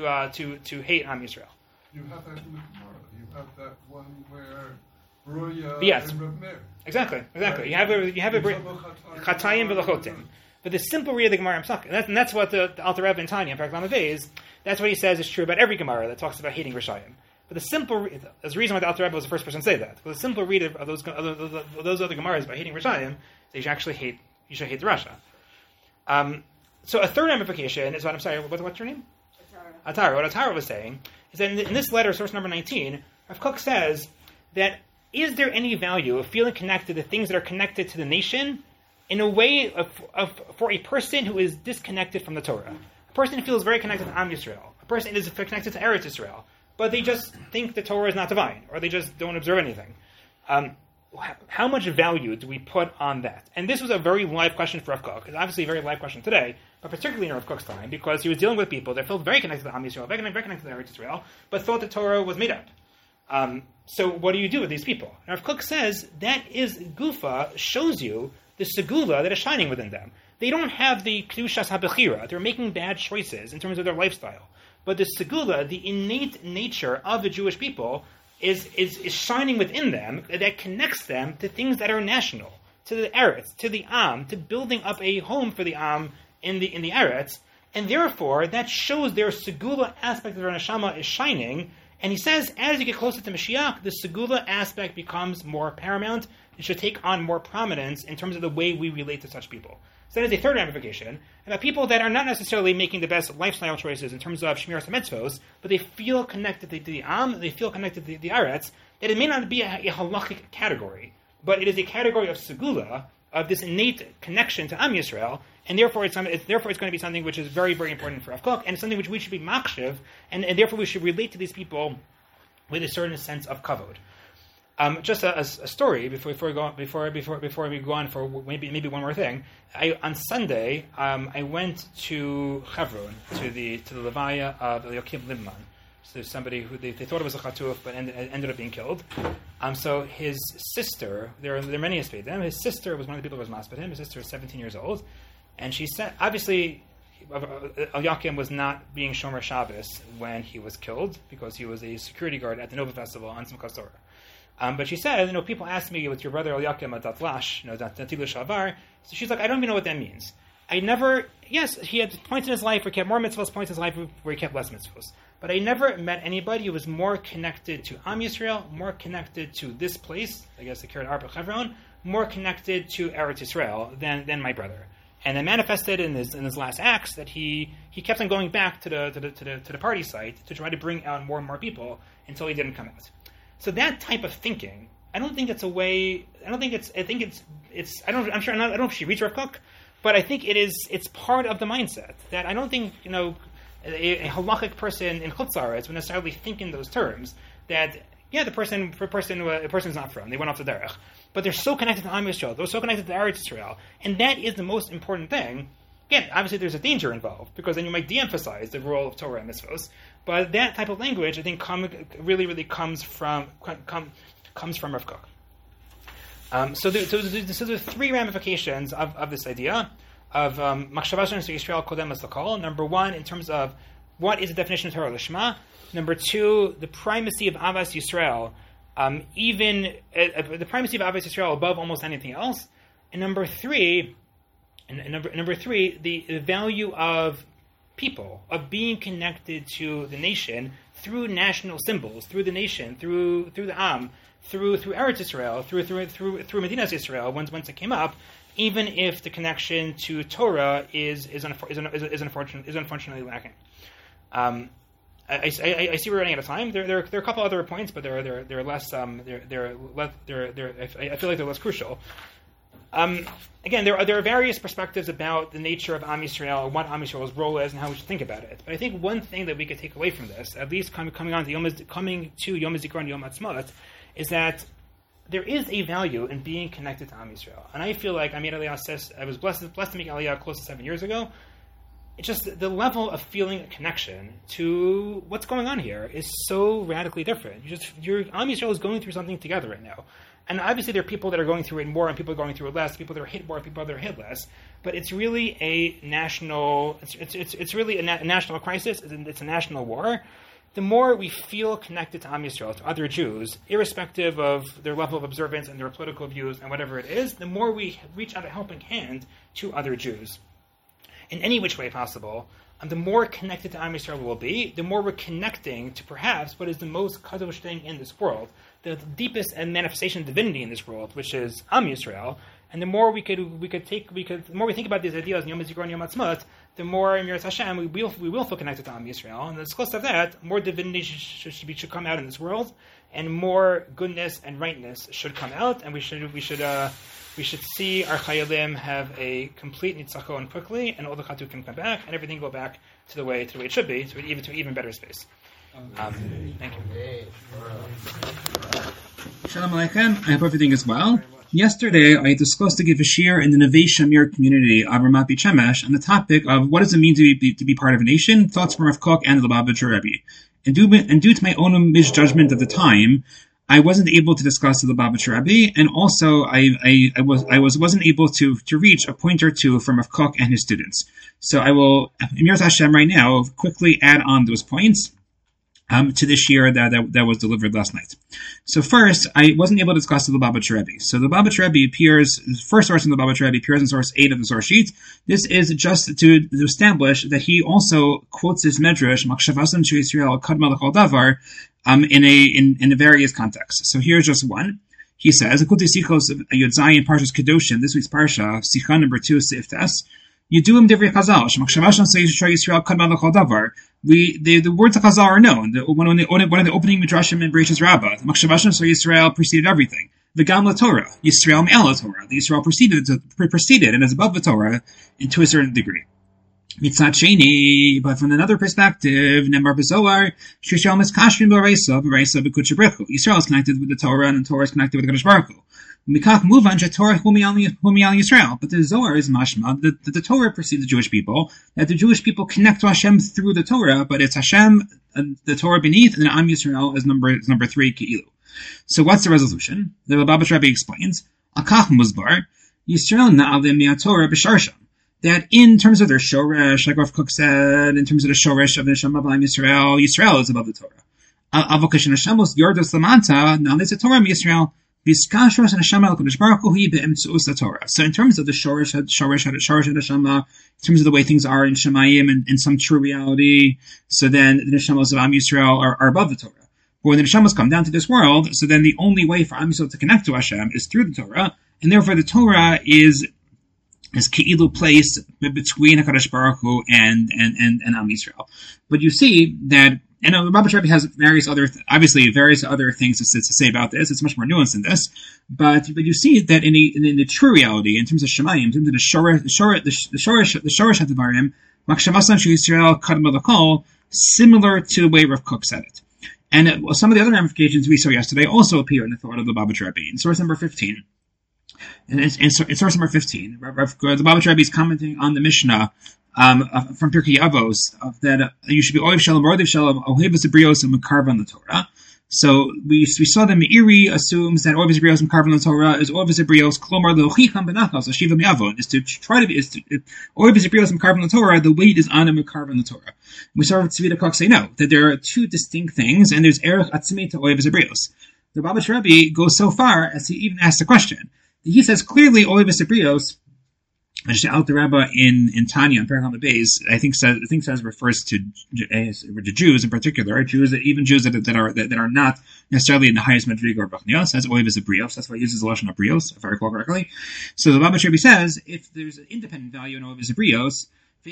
hate Am Yisrael. You have that in the Gemara. You have that one where Ruya yes. and Reb Meir. Exactly. You have a Chatayim v'lachotim. But the simple read of the Gemara in Pesach, and that's what the Alter Rebbe in Tanya, in Perek Lamed Beis, that's what he says is true about every Gemara that talks about hating Rishayim. But the simple, there's a reason why the Alter Rebbe was the first person to say that. Because the simple read of those other Gemaras by hating Rishayim, is you should hate the Rasha. So a third ramification is what, I'm sorry, what's your name? It's our Atara. What Atara was saying is that in this letter, source number 19, Rav Kook says that is there any value of feeling connected to things that are connected to the nation in a way for a person who is disconnected from the Torah? A person who feels very connected to Am Yisrael. A person is connected to Eretz Yisrael, but they just think the Torah is not divine, or they just don't observe anything. How much value do we put on that? And this was a very live question for Rav Kook. It's obviously a very live question today, but particularly in Rav Kook's time, because he was dealing with people that felt very connected to Am Yisrael, very connected to Eretz Yisrael, but thought the Torah was made up. So what do you do with these people? And Rav Kook says that is Gufa shows you the segula that is shining within them. They don't have the Kedushas HaBechira. They're making bad choices in terms of their lifestyle. But the segula, the innate nature of the Jewish people, is shining within them that connects them to things that are national, to the Eretz, to the Am, to building up a home for the Am in the Eretz. And therefore, that shows their segula aspect of their neshama is shining. And he says, as you get closer to Mashiach, the segula aspect becomes more paramount. It should take on more prominence in terms of the way we relate to such people. So that is a third ramification, about people that are not necessarily making the best lifestyle choices in terms of Shmiras HaMitzvos, but they feel connected to the Am, they feel connected to the Eretz, that it may not be a halachic category, but it is a category of segula, of this innate connection to Am Yisrael, and therefore it's going to be something which is very, very important for Rav Kook, and it's something which we should be makshiv, and therefore we should relate to these people with a certain sense of kavod. Just a story before we go on for maybe one more thing. On Sunday, I went to Hebron to the levaya of Eliakim Limman. So somebody who they thought it was a chatuf, but ended up being killed. So his sister, there are many Espedim. His sister was one of the people who was masped him. His sister is 17 years old, and she said, obviously, Eliakim was not being Shomer Shabbos when he was killed because he was a security guard at the Nova Festival on Simchas Torah. But she said, people ask me, with your brother Eliakim at Datlash, Natilu Shavar. So she's like, I don't even know what that means. Yes, he had points in his life where he kept more mitzvahs, points in his life where he kept less mitzvahs. But I never met anybody who was more connected to Am Yisrael, more connected to this place, I guess the Kiryat Arba Hebron, more connected to Eretz Yisrael than my brother. And it manifested in his last acts that he kept on going back to the party site to try to bring out more and more people until he didn't come out. So that type of thinking, I don't think it's a way. I don't know if she reads Rav Kook, but I think it's part of the mindset that I don't think a halachic person in Chutz La'aretz would necessarily think in those terms. That the person's not from, they went off the derech, but they're so connected to Am Yisrael, they're so connected to Eretz Yisrael, and that is the most important thing. Again, obviously there's a danger involved, because then you might de-emphasize the role of Torah and mitzvos. But that type of language, I think, really comes from Rav Kook. So there are three ramifications of this idea of Machshavas Yisrael Kodem as L'Kol. Number one, in terms of what is the definition of Torah Lishma. Number two, the primacy of Avas Yisrael, the primacy of Avas Yisrael above almost anything else. And number three, the value of people, of being connected to the nation through national symbols, through the nation, through the Am, through Eretz Yisrael, through Medinas Yisrael. Once it came up, even if the connection to Torah is unfortunately lacking. I see we're running out of time. There are a couple other points, but they're less. I feel like they're less crucial. Again, there are various perspectives about the nature of Am Yisrael, what Am Yisrael's role is, and how we should think about it. But I think one thing that we could take away from this, at least coming to Yom HaZikaron, Yom HaTzmaut, is that there is a value in being connected to Am Yisrael. And I feel like I was blessed to make Aliyah close to 7 years ago. It's just the level of feeling a connection to what's going on here is so radically different. Your Am Yisrael is going through something together right now. And obviously there are people that are going through it more and people are going through it less, people that are hit more, people that are hit less. But it's really a national national crisis, it's a national war. The more we feel connected to Am Yisrael, to other Jews, irrespective of their level of observance and their political views and whatever it is, the more we reach out a helping hand to other Jews. In any which way possible, the more connected to Am Yisrael we'll be, the more we're connecting to perhaps what is the most kadosh thing in this world, the deepest manifestation of divinity in this world, which is Am Yisrael. And the more the more we think about these ideas, Yom HaZikaron, Yom HaAtzmaut, the more in Miras Hashem we will feel connected to Am Yisrael. And as close to that, more divinity should come out in this world, and more goodness and rightness should come out, and we should see our Chayalim have a complete nitzachon quickly, and all the Chatu can come back, and everything go back to the way it should be, to even better space. Thank you. Shalom Aleichem. I hope everything is well. Yesterday, I discussed to give a shir in the Neve Shamir community of Ramat Beit Shemesh on the topic of what does it mean to be part of a nation, thoughts from Rav Kook and the Lubavitcher Rebbe. And due to my own misjudgment at the time, I wasn't able to discuss the Lubavitcher Rebbe, and also I wasn't able to reach a point or two from Rav Kook and his students. So I will, Miras Hashem right now, quickly add on those points to the shir that was delivered last night. So first, I wasn't able to discuss the Lubavitcher Rebbe. So the Lubavitcher Rebbe appears, the first source in the Lubavitcher Rebbe appears in source 8 of the source sheet. This is just to establish that he also quotes this medrash, Machshavasam Shu Yisrael Kadma L'Chol Davar, in a various contexts. So here's just one. He says, Akuti Sichos Yud Zayin Parshas Kedoshim, this week's Parsha, Sikha number 2, Sif Tes, Yeduim Divrei Chazal, Shemachshavasam Shu Yisrael Kadma L'Chol Davar. The words of Chazal are known. One of the opening midrashim in Bereshis Rabbah, the Machshavashem so Yisrael preceded everything. V'gam LaTorah, Yisrael me'al LaTorah. The Yisrael preceded and is above the Torah to a certain degree. Mitzat Sheni, but from another perspective, Nemar B'Zohar, Yisrael miskashrin b'Reisa b'Kudshei Baruch Hu. Yisrael is connected with the Torah, and the Torah is connected with the Kadosh Baruch Hu. Mikach Muvan Torah hu mi'al Yisrael, but the Zohar is mashma that the Torah precedes the Jewish people, that the Jewish people connect to Hashem through the Torah, but it's Hashem, the Torah beneath, and Am Yisrael is number 3 Ki'ilu. So what's the resolution? The Lubavitcher Rebbe explains, Akach Muzbar Yisrael na'alim mi'atorah b'sharsham. That in terms of their shoresh, like Rav Kook said, in terms of the shoresh of the Neshama of Am Yisrael, Yisrael is above the Torah. Avokash Neshamos Yordos Lamanta, now there's a Torah of Yisrael. So in terms of the shorish of the Neshama, in terms of the way things are in Shemayim and in some true reality, so then the Neshamos of Am Yisrael are above the Torah. But when the Neshamos come down to this world, so then the only way for Am Yisrael to connect to Hashem is through the Torah, and therefore the Torah is Ke'ilu place between HaKadosh Baruch Hu and Am Yisrael. But you see that, and the Lubavitcher Rebbe has various other things to say about this. It's much more nuanced than this, but you see that in the true reality, in terms of Shemayim, in terms of the shorish hadavarim, Machshavasam Shu Yisrael Kadma L'Chol, similar to the way Rav Kook said it. And some of the other ramifications we saw yesterday also appear in the thought of the Lubavitcher Rebbe. In source number 15, in source number 15, the Lubavitcher Rebbe is commenting on the Mishnah from Pirkei Avos that you should be oiv shalom, rodiv shalom, ohev v'zibrios, and mekarvan the Torah. So we saw that Meiri assumes that oiv v'zibrios and mekarvan the Torah is oiv v'zibrios klomar leochicham benachal, so shiva mi'avon is to try to be oiv v'zibrios and mekarvan the Torah. The weight is on a mekarvan the Torah. We saw Tzvi Kook say no, that there are two distinct things, and there's erech atzmi to oiv v'zibrios. The Lubavitcher Rebbe goes so far as he even asks a question. He says clearly oiv v'zibrios. Out the Rebbe in Tanya, in Perikam Beis, I think says refers to Jews in particular, even Jews that are not necessarily in the highest madriga or bachnios, as oiv is a brios. That's why he uses the lashon of brios, if I recall correctly. So the Lubavitcher Rebbe says if there's an independent value in oiv is a brios,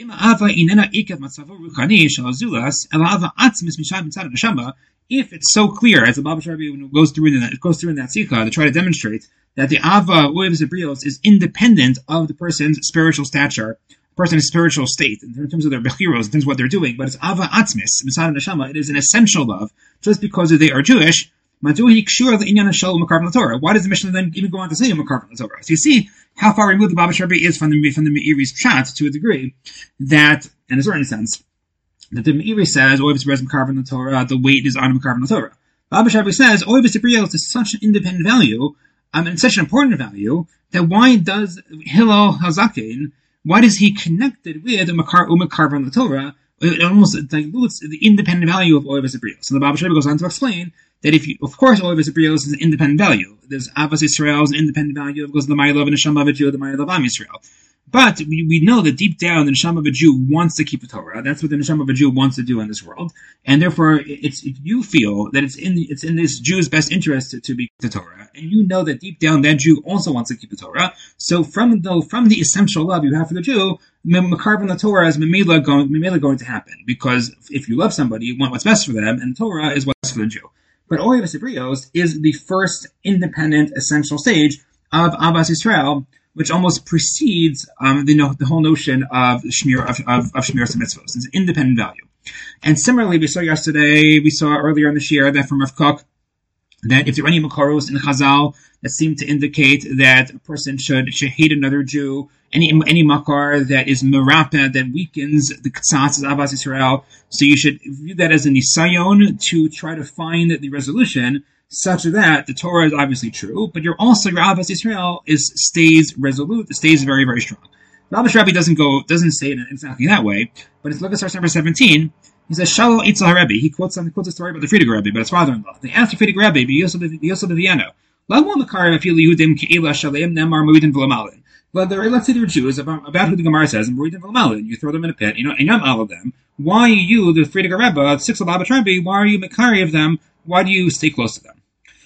if it's so clear, as the Lubavitcher Rebbe goes through in that sikha to try to demonstrate that the Ava Oiv Zebrios is independent of the person's spiritual stature, the person's spiritual state, in terms of their bechiros, in terms of what they're doing, but it's Ava Atzmis, Mitzad Neshama, it is an essential love, just because they are Jewish. Why does the Mishnah then even go on to say Mekarvan Torah? So you see how far removed the Lubavitcher Rebbe is from the Meiri's chat to a degree that, in a certain sense, that the Meiri says Oiv Zebrios Mekarvan Torah, the weight is on Mekarvan Torah. The Lubavitcher Rebbe says Oiv Zebrios is such an independent value, and such an important value, that why does Hillel Hazakin, why is he connected with Umakarvan the Torah? It almost dilutes the independent value of Oiv Zebrios. So the Lubavitcher Rebbe goes on to explain that of course Oiv Zebrios is an independent value. There's Avas Yisrael is an independent value. It goes to the Ma'ila of Neshama of Jew, the Ma'ila of Am Yisrael. But we know that deep down, the neshama of a Jew wants to keep the Torah. That's what the neshama of a Jew wants to do in this world. And therefore, if you feel that it's in this Jew's best interest to be the Torah, and you know that deep down that Jew also wants to keep the Torah, so from the essential love you have for the Jew, Makarvan the Torah is Mamela going to happen. Because if you love somebody, you want what's best for them, and Torah is what's best for the Jew. But Oivas Hebrios is the first independent essential stage of Ahavas Yisrael, which almost precedes the whole notion of Shmir of Mitzvos. It's an independent value. And similarly, we saw earlier in the year that from Rav Kook, that if there are any Makaros in Chazal that seem to indicate that a person should hate another Jew, any Makar that is Merapeh, that weakens the Ktsatz of Ahavas Yisrael, so you should view that as a Nisayon to try to find the resolution, such that the Torah is obviously true, but your Ahavas Yisrael stays resolute, stays very, very strong. Rabbi Rabbi doesn't say it exactly that way, but it's Lukas number 17. He says, Shalo Eitzel HaRebbe. He quotes a story about the Friediger Rebbe, but his father-in-law. They asked the Friediger Rebbe, Yosef of Vienna, well, let's say they're Jews, about who the Gemara says, and you throw them in a pit, and not all of them. Why are you, the Friediger Rebbe, six of Rabbi, why are you Makari of them? Why do you stay close to them?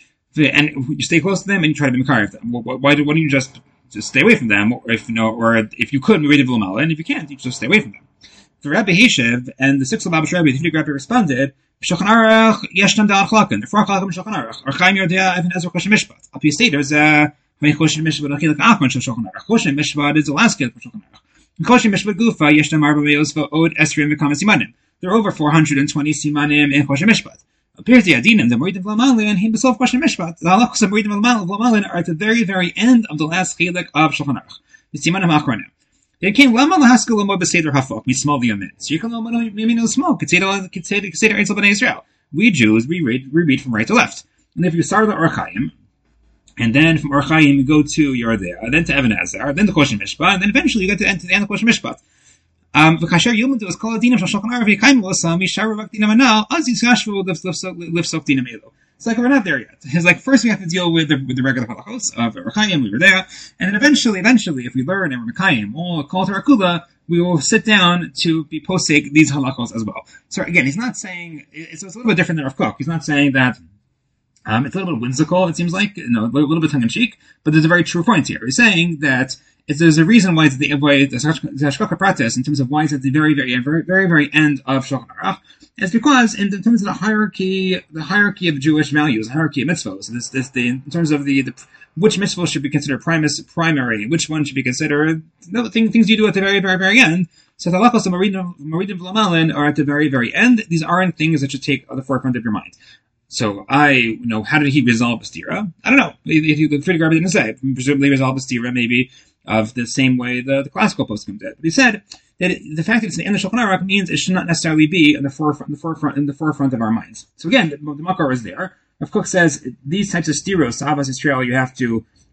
And you stay close to them and you try to be Makari of them. Why don't you just stay away from them? Or if you could, and if you can't, you just stay away from them. The Rabbi Heshev and the six of Rabbi the Friediger Rebbe responded, Shulchan Aruch, Yeshnam Da'al Chlaken, the four Chlaken Shulchan Aruch, or Chaim Yodea, Even Ezra Choshen Mishpat. Up you say there's a Choshen Mishpat, Achilak Achman Shulchan Aruch. Choshen Mishpat is the last Chilak Shulchan Aruch. Choshen Mishpat Gufa, Yeshnam Arba Meosva, Od Esrim Mekama Simanim. There are over 420 Simanim in Choshen Mishpat. Appears the Adinim, the Moridim Vlamalin, and him Besof Choshen Mishpat. The Halachos of Moridim Vlamalin are at the very, very end of the last Chilak of Shulchan Aruch. The Simanim Achronim. It came Lama Lahaskal Lamo Beseder Hafok, me small the Yamin. So you can Lama no smoke. Kitseder Eitzel B'nai Israel. We Jews, we read from right to left. And if you start with Orchaim, and then from Orchaim you go to Yardea, then to Even Ezer, then to Choshen Mishpat, and then eventually you get to the end of Choshen Mishpat. V'kasher Yomud was called Dinam Shulchan Aruch V'Yikaim Losam Yisharu V'Kdinam Anal Az Yisashvu Lifsok Dinam Elo. It's like we're not there yet. It's like first we have to deal with the regular halachos of Orchaim. We were there, and then eventually, if we learn and we're Mekayim, all call to Rakula, we will sit down to be posek these halachos as well. So again, he's not saying it's a little bit different than Rav Kook. He's not saying that it's a little bit whimsical. It seems like a little bit tongue in cheek, but there's a very true point here. He's saying that there's a reason why it's the Hashgacha Pratis in terms of why it's at the very, very, very, very, very end of Shulchan Aruch. It's because in terms of the hierarchy of Jewish values, the hierarchy of mitzvos, in terms of which mitzvos should be considered primary, which one should be considered things you do at the very, very, very end. So the halachos of Moridim Vlamalin are at the very, very end. These aren't things that should take the forefront of your mind. So how did he resolve the stira? I don't know. The Friediger Rebbe didn't say. Presumably resolve the stira maybe of the same way the classical poskim did. But he said that the fact that it's in the end of Shulchan Aruch means it should not necessarily be in the forefront of our minds. So again, the makar is there. Rav Kook says these types of stiros, Ahavas Yisrael, you have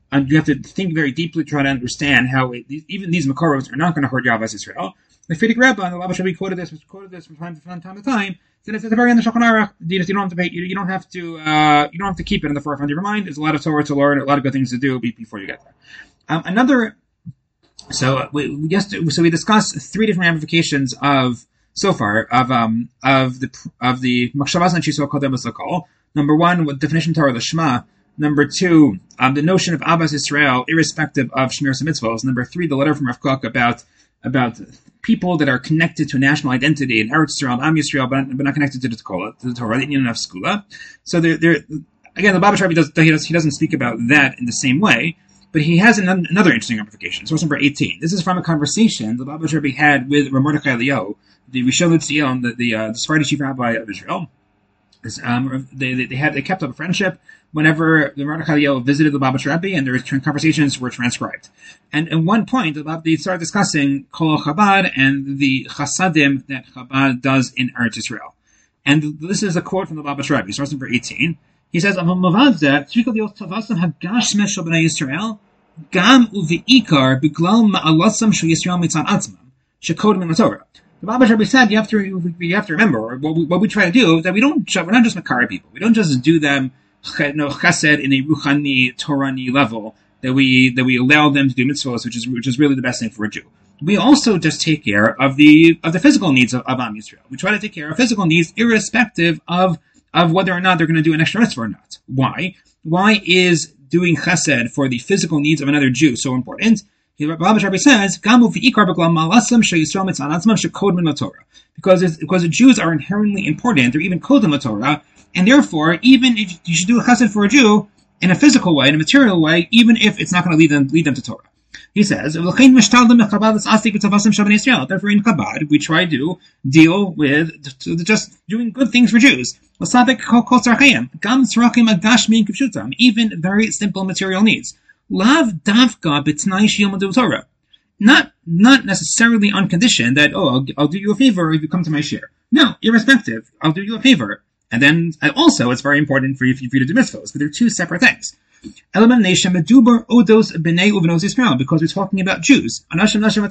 to think very deeply, try to understand how even these makaros are not going to hurt Ahavas Yisrael. The Friediger Rebbe and the Lava Shabi quoted this from time to time. Then it's at the very end of Shulchan Aruch. You don't have to keep it in the forefront of your mind. There's a lot of Torah to learn, a lot of good things to do before you get there. We discussed three different ramifications of the Machshavas and Chisol Kodem L'Sakol. Number one, what definition Torah L'Shma. Number two, the notion of Ahavas Yisrael, irrespective of Shmiras Mitzvos. Number three, the letter from Rav Kook about people that are connected to a national identity in Eretz Yisrael, Am Yisrael, but not connected to the Torah, the Indian of Skula. So again, the Baba Sharbi doesn't speak about that in the same way, but he has another interesting ramification. Source number 18. This is from a conversation the Baba Sharbi had with Rav Mordechai Eliyahu, the Rishon LeZion, the Sephardi chief rabbi of Israel. They kept up a friendship whenever the Mordechai Eliyahu visited the Baba Sharbi, and their conversations were transcribed. And at one point, they started discussing Kol Chabad and the Chasadim that Chabad does in Eretz Yisrael. And this is a quote from the Baba Sharbi, source number 18. He says, The Baba Sharbi said you have to remember what we try to do is that we're not just Makari people. We don't just do them chesed in a ruchani, Torani level that we allow them to do mitzvahs, which is really the best thing for a Jew. We also just take care of the physical needs of Am Yisrael. We try to take care of physical needs irrespective of whether or not they're going to do an extra mitzvah or not. Why? Why is doing chesed for the physical needs of another Jew so important? Rabbi says, because the Jews are inherently important, they're even coded in the Torah, and therefore, even if you should do a chesed for a Jew in a physical way, in a material way, even if it's not going to lead them to Torah. He says, therefore in Chabad, we try to deal with just doing good things for Jews. Even very simple material needs. Lav davka b'tnai sheyilmadu Torah. Not necessarily on condition that, I'll do you a favor if you come to my shir. No, irrespective, I'll do you a favor. And then, also, it's very important for you to do mitzvahs, but they're two separate things. Because we're talking about Jews. The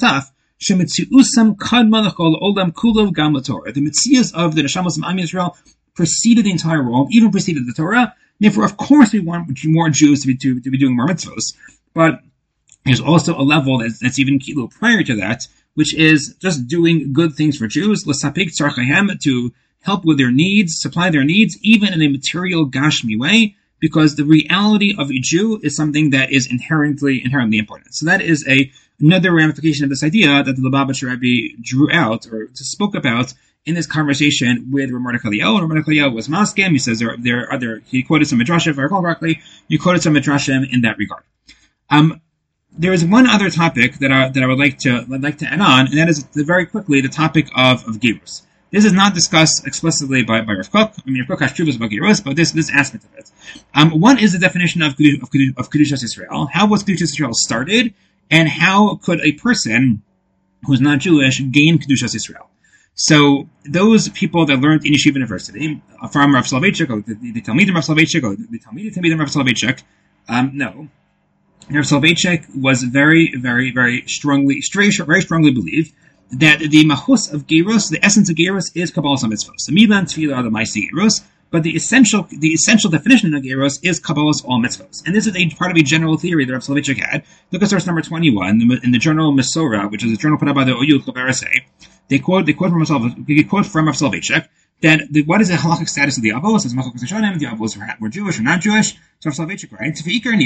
mitzias of the Neshamos of Am Yisrael preceded the entire world, even preceded the Torah. Therefore, of course, we want more Jews to be doing more mitzvahs. But there's also a level that's even kilo prior to that, which is just doing good things for Jews, to help with their needs, supply their needs, even in a material Gashmi way, because the reality of a Jew is something that is inherently important. So that is another ramification of this idea that the Lubavitcher Rebbe drew out, or spoke about, in this conversation with Mordechai Eliyahu. Mordechai Eliyahu was maskim. He says there are other. He quoted some midrashim, if I recall correctly. He quoted some midrashim in that regard. There is one other topic that I would like to add on, and that is very quickly the topic of gerus. This is not discussed explicitly by Rav Kook. I mean, Rav Kook has truvas about gerus, but this aspect of it. What is the definition of Kedushas Yisrael? How was Kedushas Yisrael started, and how could a person who's not Jewish gain Kedushas Yisrael? So those people that learned in Yeshiva University from Rav Soloveitchik, or the Talmidim Rav Soloveitchik, or the Talmidim Rav Soloveitchik, no. Rav Soloveitchik was very, very, very strongly believed that the mahus of gerus, the essence of gerus, is Kabbalas HaMitzvos. The Miban Tefillah the Maisi gerus, but the essential definition of gerus is Kabbalas all mitzvos. And this is part of a general theory that Rav Soloveitchik had. Look at source number 21 in the journal Mesorah, which is a journal put out by the OU Chavarasei. They quote from Rav Soloveitchik that what is the halachic status of the avos? As Machlokas Hashanim, the avos were Jewish or not Jewish. So Rav Soloveitchik writes,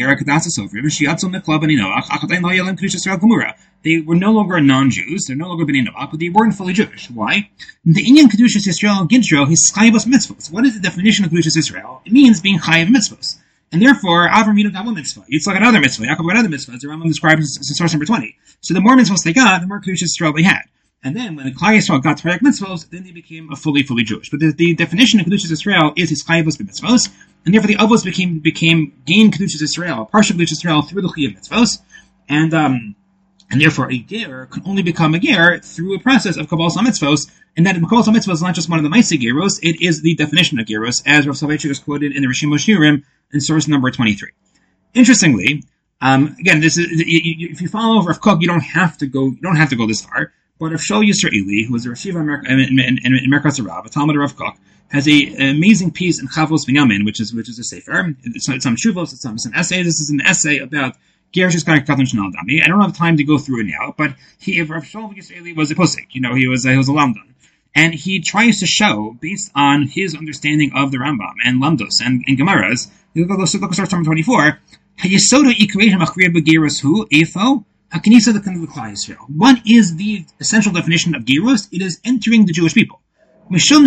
they were no longer non-Jews, they're no longer Bnei Noach, but they weren't fully Jewish. Why? The Inyan Kedushas Yisrael Gidro, his chayvos mitzvos. What is the definition of Kedushas Yisrael? It means being chayav mitzvos. And therefore, Avram Yinu got one mitzvah. Yitzchak another mitzvah. Yaakov got another mitzvah. As the Rambam describes in source number 20. So the more mitzvahs they got, the more Kedushas Yisrael they had. And then when the Klal Yisrael got Torah mitzvahs, then they became fully Jewish. But the definition of Kedushas Yisrael is his chayvos mitzvos, and therefore the avos became gained Kedushas Yisrael, partial Kedushas Yisrael through the chayav mitzvos, and therefore a ger can only become a ger through a process of Kabbalas HaMitzvos, and that Kabbalas HaMitzvos is not just one of the Maaseh gerus, it is the definition of gerus, as Rav Soloveitchik is quoted in the Rishim Shiurim in source number 23. Interestingly, again, this is if you follow Rav Kook, you don't have to go this far. But Rav Shaul Yisraeli, who was a Rashiva in Merkaz Rav, a Talmud of Rav Kook, has an amazing piece in Chavos Binyamin, which is a sefer. It's some shuvos, it's some essays. This is an essay about Gershus Katan Shnal Dami. I don't have time to go through it now, but Rav Shaul Yisraeli was a posek. He was a lamdan, and he tries to show, based on his understanding of the Rambam and lamdos and Gemaras. Look at source number 24. Hayesoda Ikreim Achriya Begerus Hu Efo. What is the essential definition of gerus? It is entering the Jewish people. Therefore,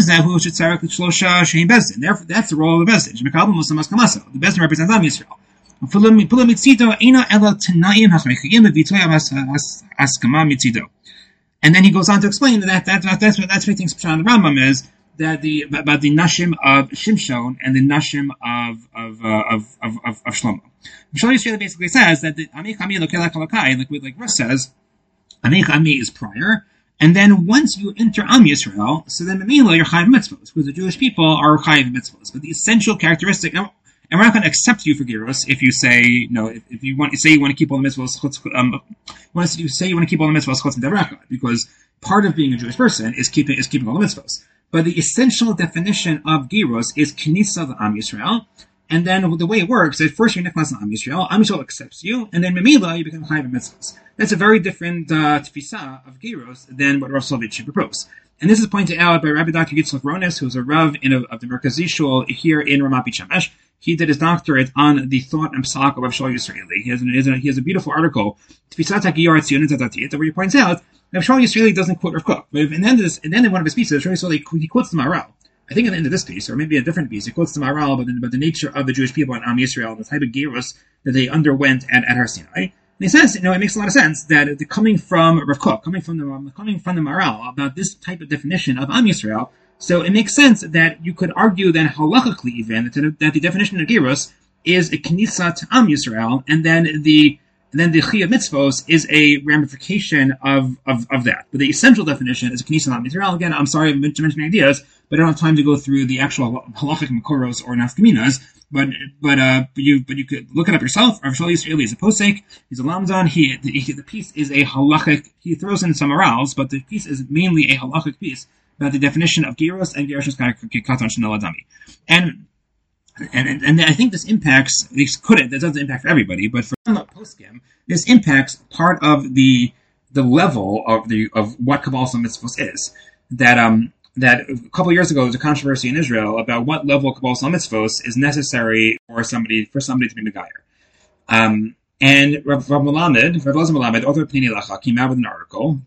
that's the role of the Bezdin. The Bezdin represents Am Yisrael. And then he goes on to explain that's what he thinks Pshat the Rambam is, that about the nashim of Shimshon and the nashim of Shlomo. Shlomo Yisrael basically says that the Amich Ami like Russ says, Amich Ami is prior, and then once you enter Am Yisrael, so then Mamela you're chayav mitzvos, because the Jewish people are chayav mitzvos. But the essential characteristic, and we're not going to accept you for gerus if you say if you want to keep all the mitzvos, chutz mitzvos because part of being a Jewish person is keeping all the mitzvos. But the essential definition of gerus is knisa l'Am Yisrael, And then the way it works is first you're Nichnas Am Yisrael accepts you, and then Memila you become Chayav Mitzvahs. That's a very different tfisa of Geros than what Rav Soloveitchik proposed. And this is pointed out by Rabbi Dr. Yitzchak Ronis, who's a Rav of the Merkazi Shul here in Ramat Beit Shemesh. He did his doctorate on the thought and psak of Rav Shaul Yisraeli. He has a beautiful article, Tfisat HaGiyar Tzionut HaDatiyut, where he points out that Rav Shaul Yisraeli doesn't quote Rav Kook. But and then in one of his pieces, Rav Shaul Yisraeli he quotes the Maharal. I think at the end of this piece, or maybe a different piece, he quotes the Maharal about the nature of the Jewish people in Am Yisrael and the type of Geros that they underwent at Har Sinai. And he says, it makes a lot of sense that coming from Rav Kook, coming from the Maharal about this type of definition of Am Yisrael, so it makes sense that you could argue then halachically even that the definition of Geros is a Knesset Am Yisrael, and then the Chiyuv Mitzvos is a ramification of that. But the essential definition is a Knesset Am Yisrael. Again, I'm sorry to mention ideas, but I don't have time to go through the actual halachic makoros or nafkaminas. But you could look it up yourself. Rav Shaul Yisraeli is a posek. He's a lamdan. The piece is a halachic. He throws in some morals, but the piece is mainly a halachic piece about the definition of Geros and Gerosh Katan Shnei Adami. And I think this impacts. That doesn't impact everybody, but for some poskim, this impacts part of the level of what Kabbalah Mitzvos is. That a couple of years ago there was a controversy in Israel about what level of Kabbalah Mitzvos is necessary for somebody to be Megayer. And Rav Elazar Melamed, author of Pliny Lacha, came out with an article,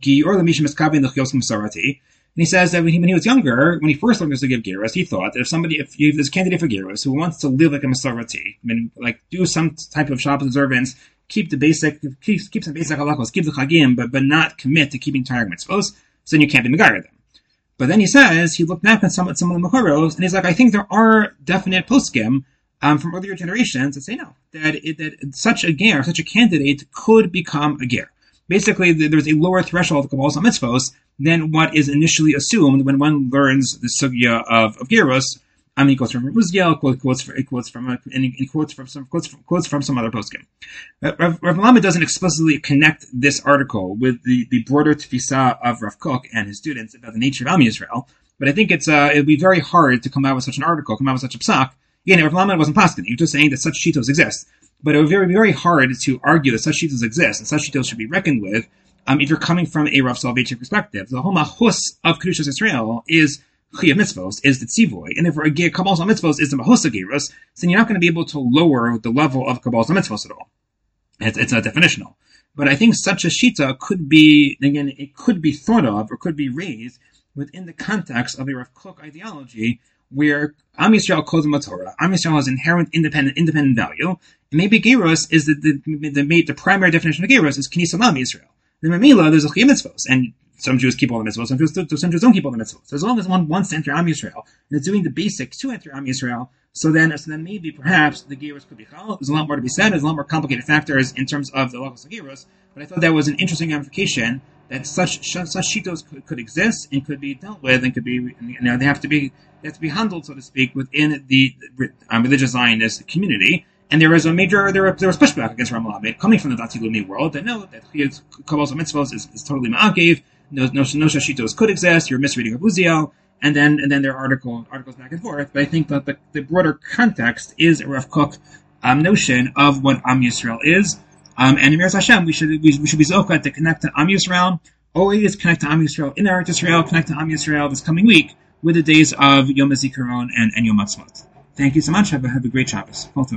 and he says that when he was younger, when he first learned to give Geros, he thought that if you have this candidate for Geros who wants to live like a Masarati, like do some type of Shabbos observance, keep some basic halachos, keep the Chagim, but not commit to keeping Targum mitzvos, so then you can't be Megayer them. But then he says, he looked back at some of the Makoros, and he's like, I think there are definite poskim from earlier generations that say no, that such a ger, such a candidate could become a ger. Basically, there's a lower threshold of Kabbalah Mitzvos than what is initially assumed when one learns the sugya of Geros. He quotes from Uziel, quotes from some other poskim. Rav Melamed doesn't explicitly connect this article with the broader tfisa of Rav Kook and his students about the nature of Am Yisrael, but I think it would be very hard to come out with such an article, come out with such a psak. Again, Rav Melamed wasn't paskin; he was just saying that such shitos exist. But it would be very, very hard to argue that such shitos exist and such shitos should be reckoned with if you're coming from a Rav Soloveitchik perspective. The whole mahus of Kedushas Yisrael is Chiyuv Mitzvos, is the tzivoy, and if a Kabbalah Mitzvos is the mahus of Geros, then you're not going to be able to lower the level of Kabbalah Mitzvos at all. It's not definitional. But I think such a shita could be, again, it could be thought of or could be raised within the context of a Rav Kook ideology where Am Yisrael Kodem Torah. Am Yisrael has inherent independent value. And maybe Geros is the primary definition of Geros is Knesset Am Yisrael. The Mamela, there's a Chiyuv Mitzvos, and some Jews keep all the mitzvahs, some Jews don't keep all the mitzvahs. So as long as one wants to enter Am Yisrael, and it's doing the basics to enter Am Yisrael, so then maybe perhaps the Geros could be chal. There's a lot more to be said. There's a lot more complicated factors in terms of the logos of Geros. But I thought that was an interesting ramification that such shitos could exist and could be dealt with and could be, they have to be handled, so to speak, within the religious Zionist community. And there was pushback against Rav Melamed coming from the Dati Leumi world that Kabbalah Mitzvos is totally ma'akev. No shitos could exist. You're misreading of Uziel, and then there are articles back and forth. But I think that the broader context is a Rav Kook notion of what Am Yisrael is. And in Meretz Hashem, we should be zokat to connect to Am Yisrael. Always connect to Am Yisrael in Eretz Yisrael. Connect to Am Yisrael this coming week with the days of Yom HaZikaron and Yom HaTzmaut. Thank you so much. Have a great Shabbos.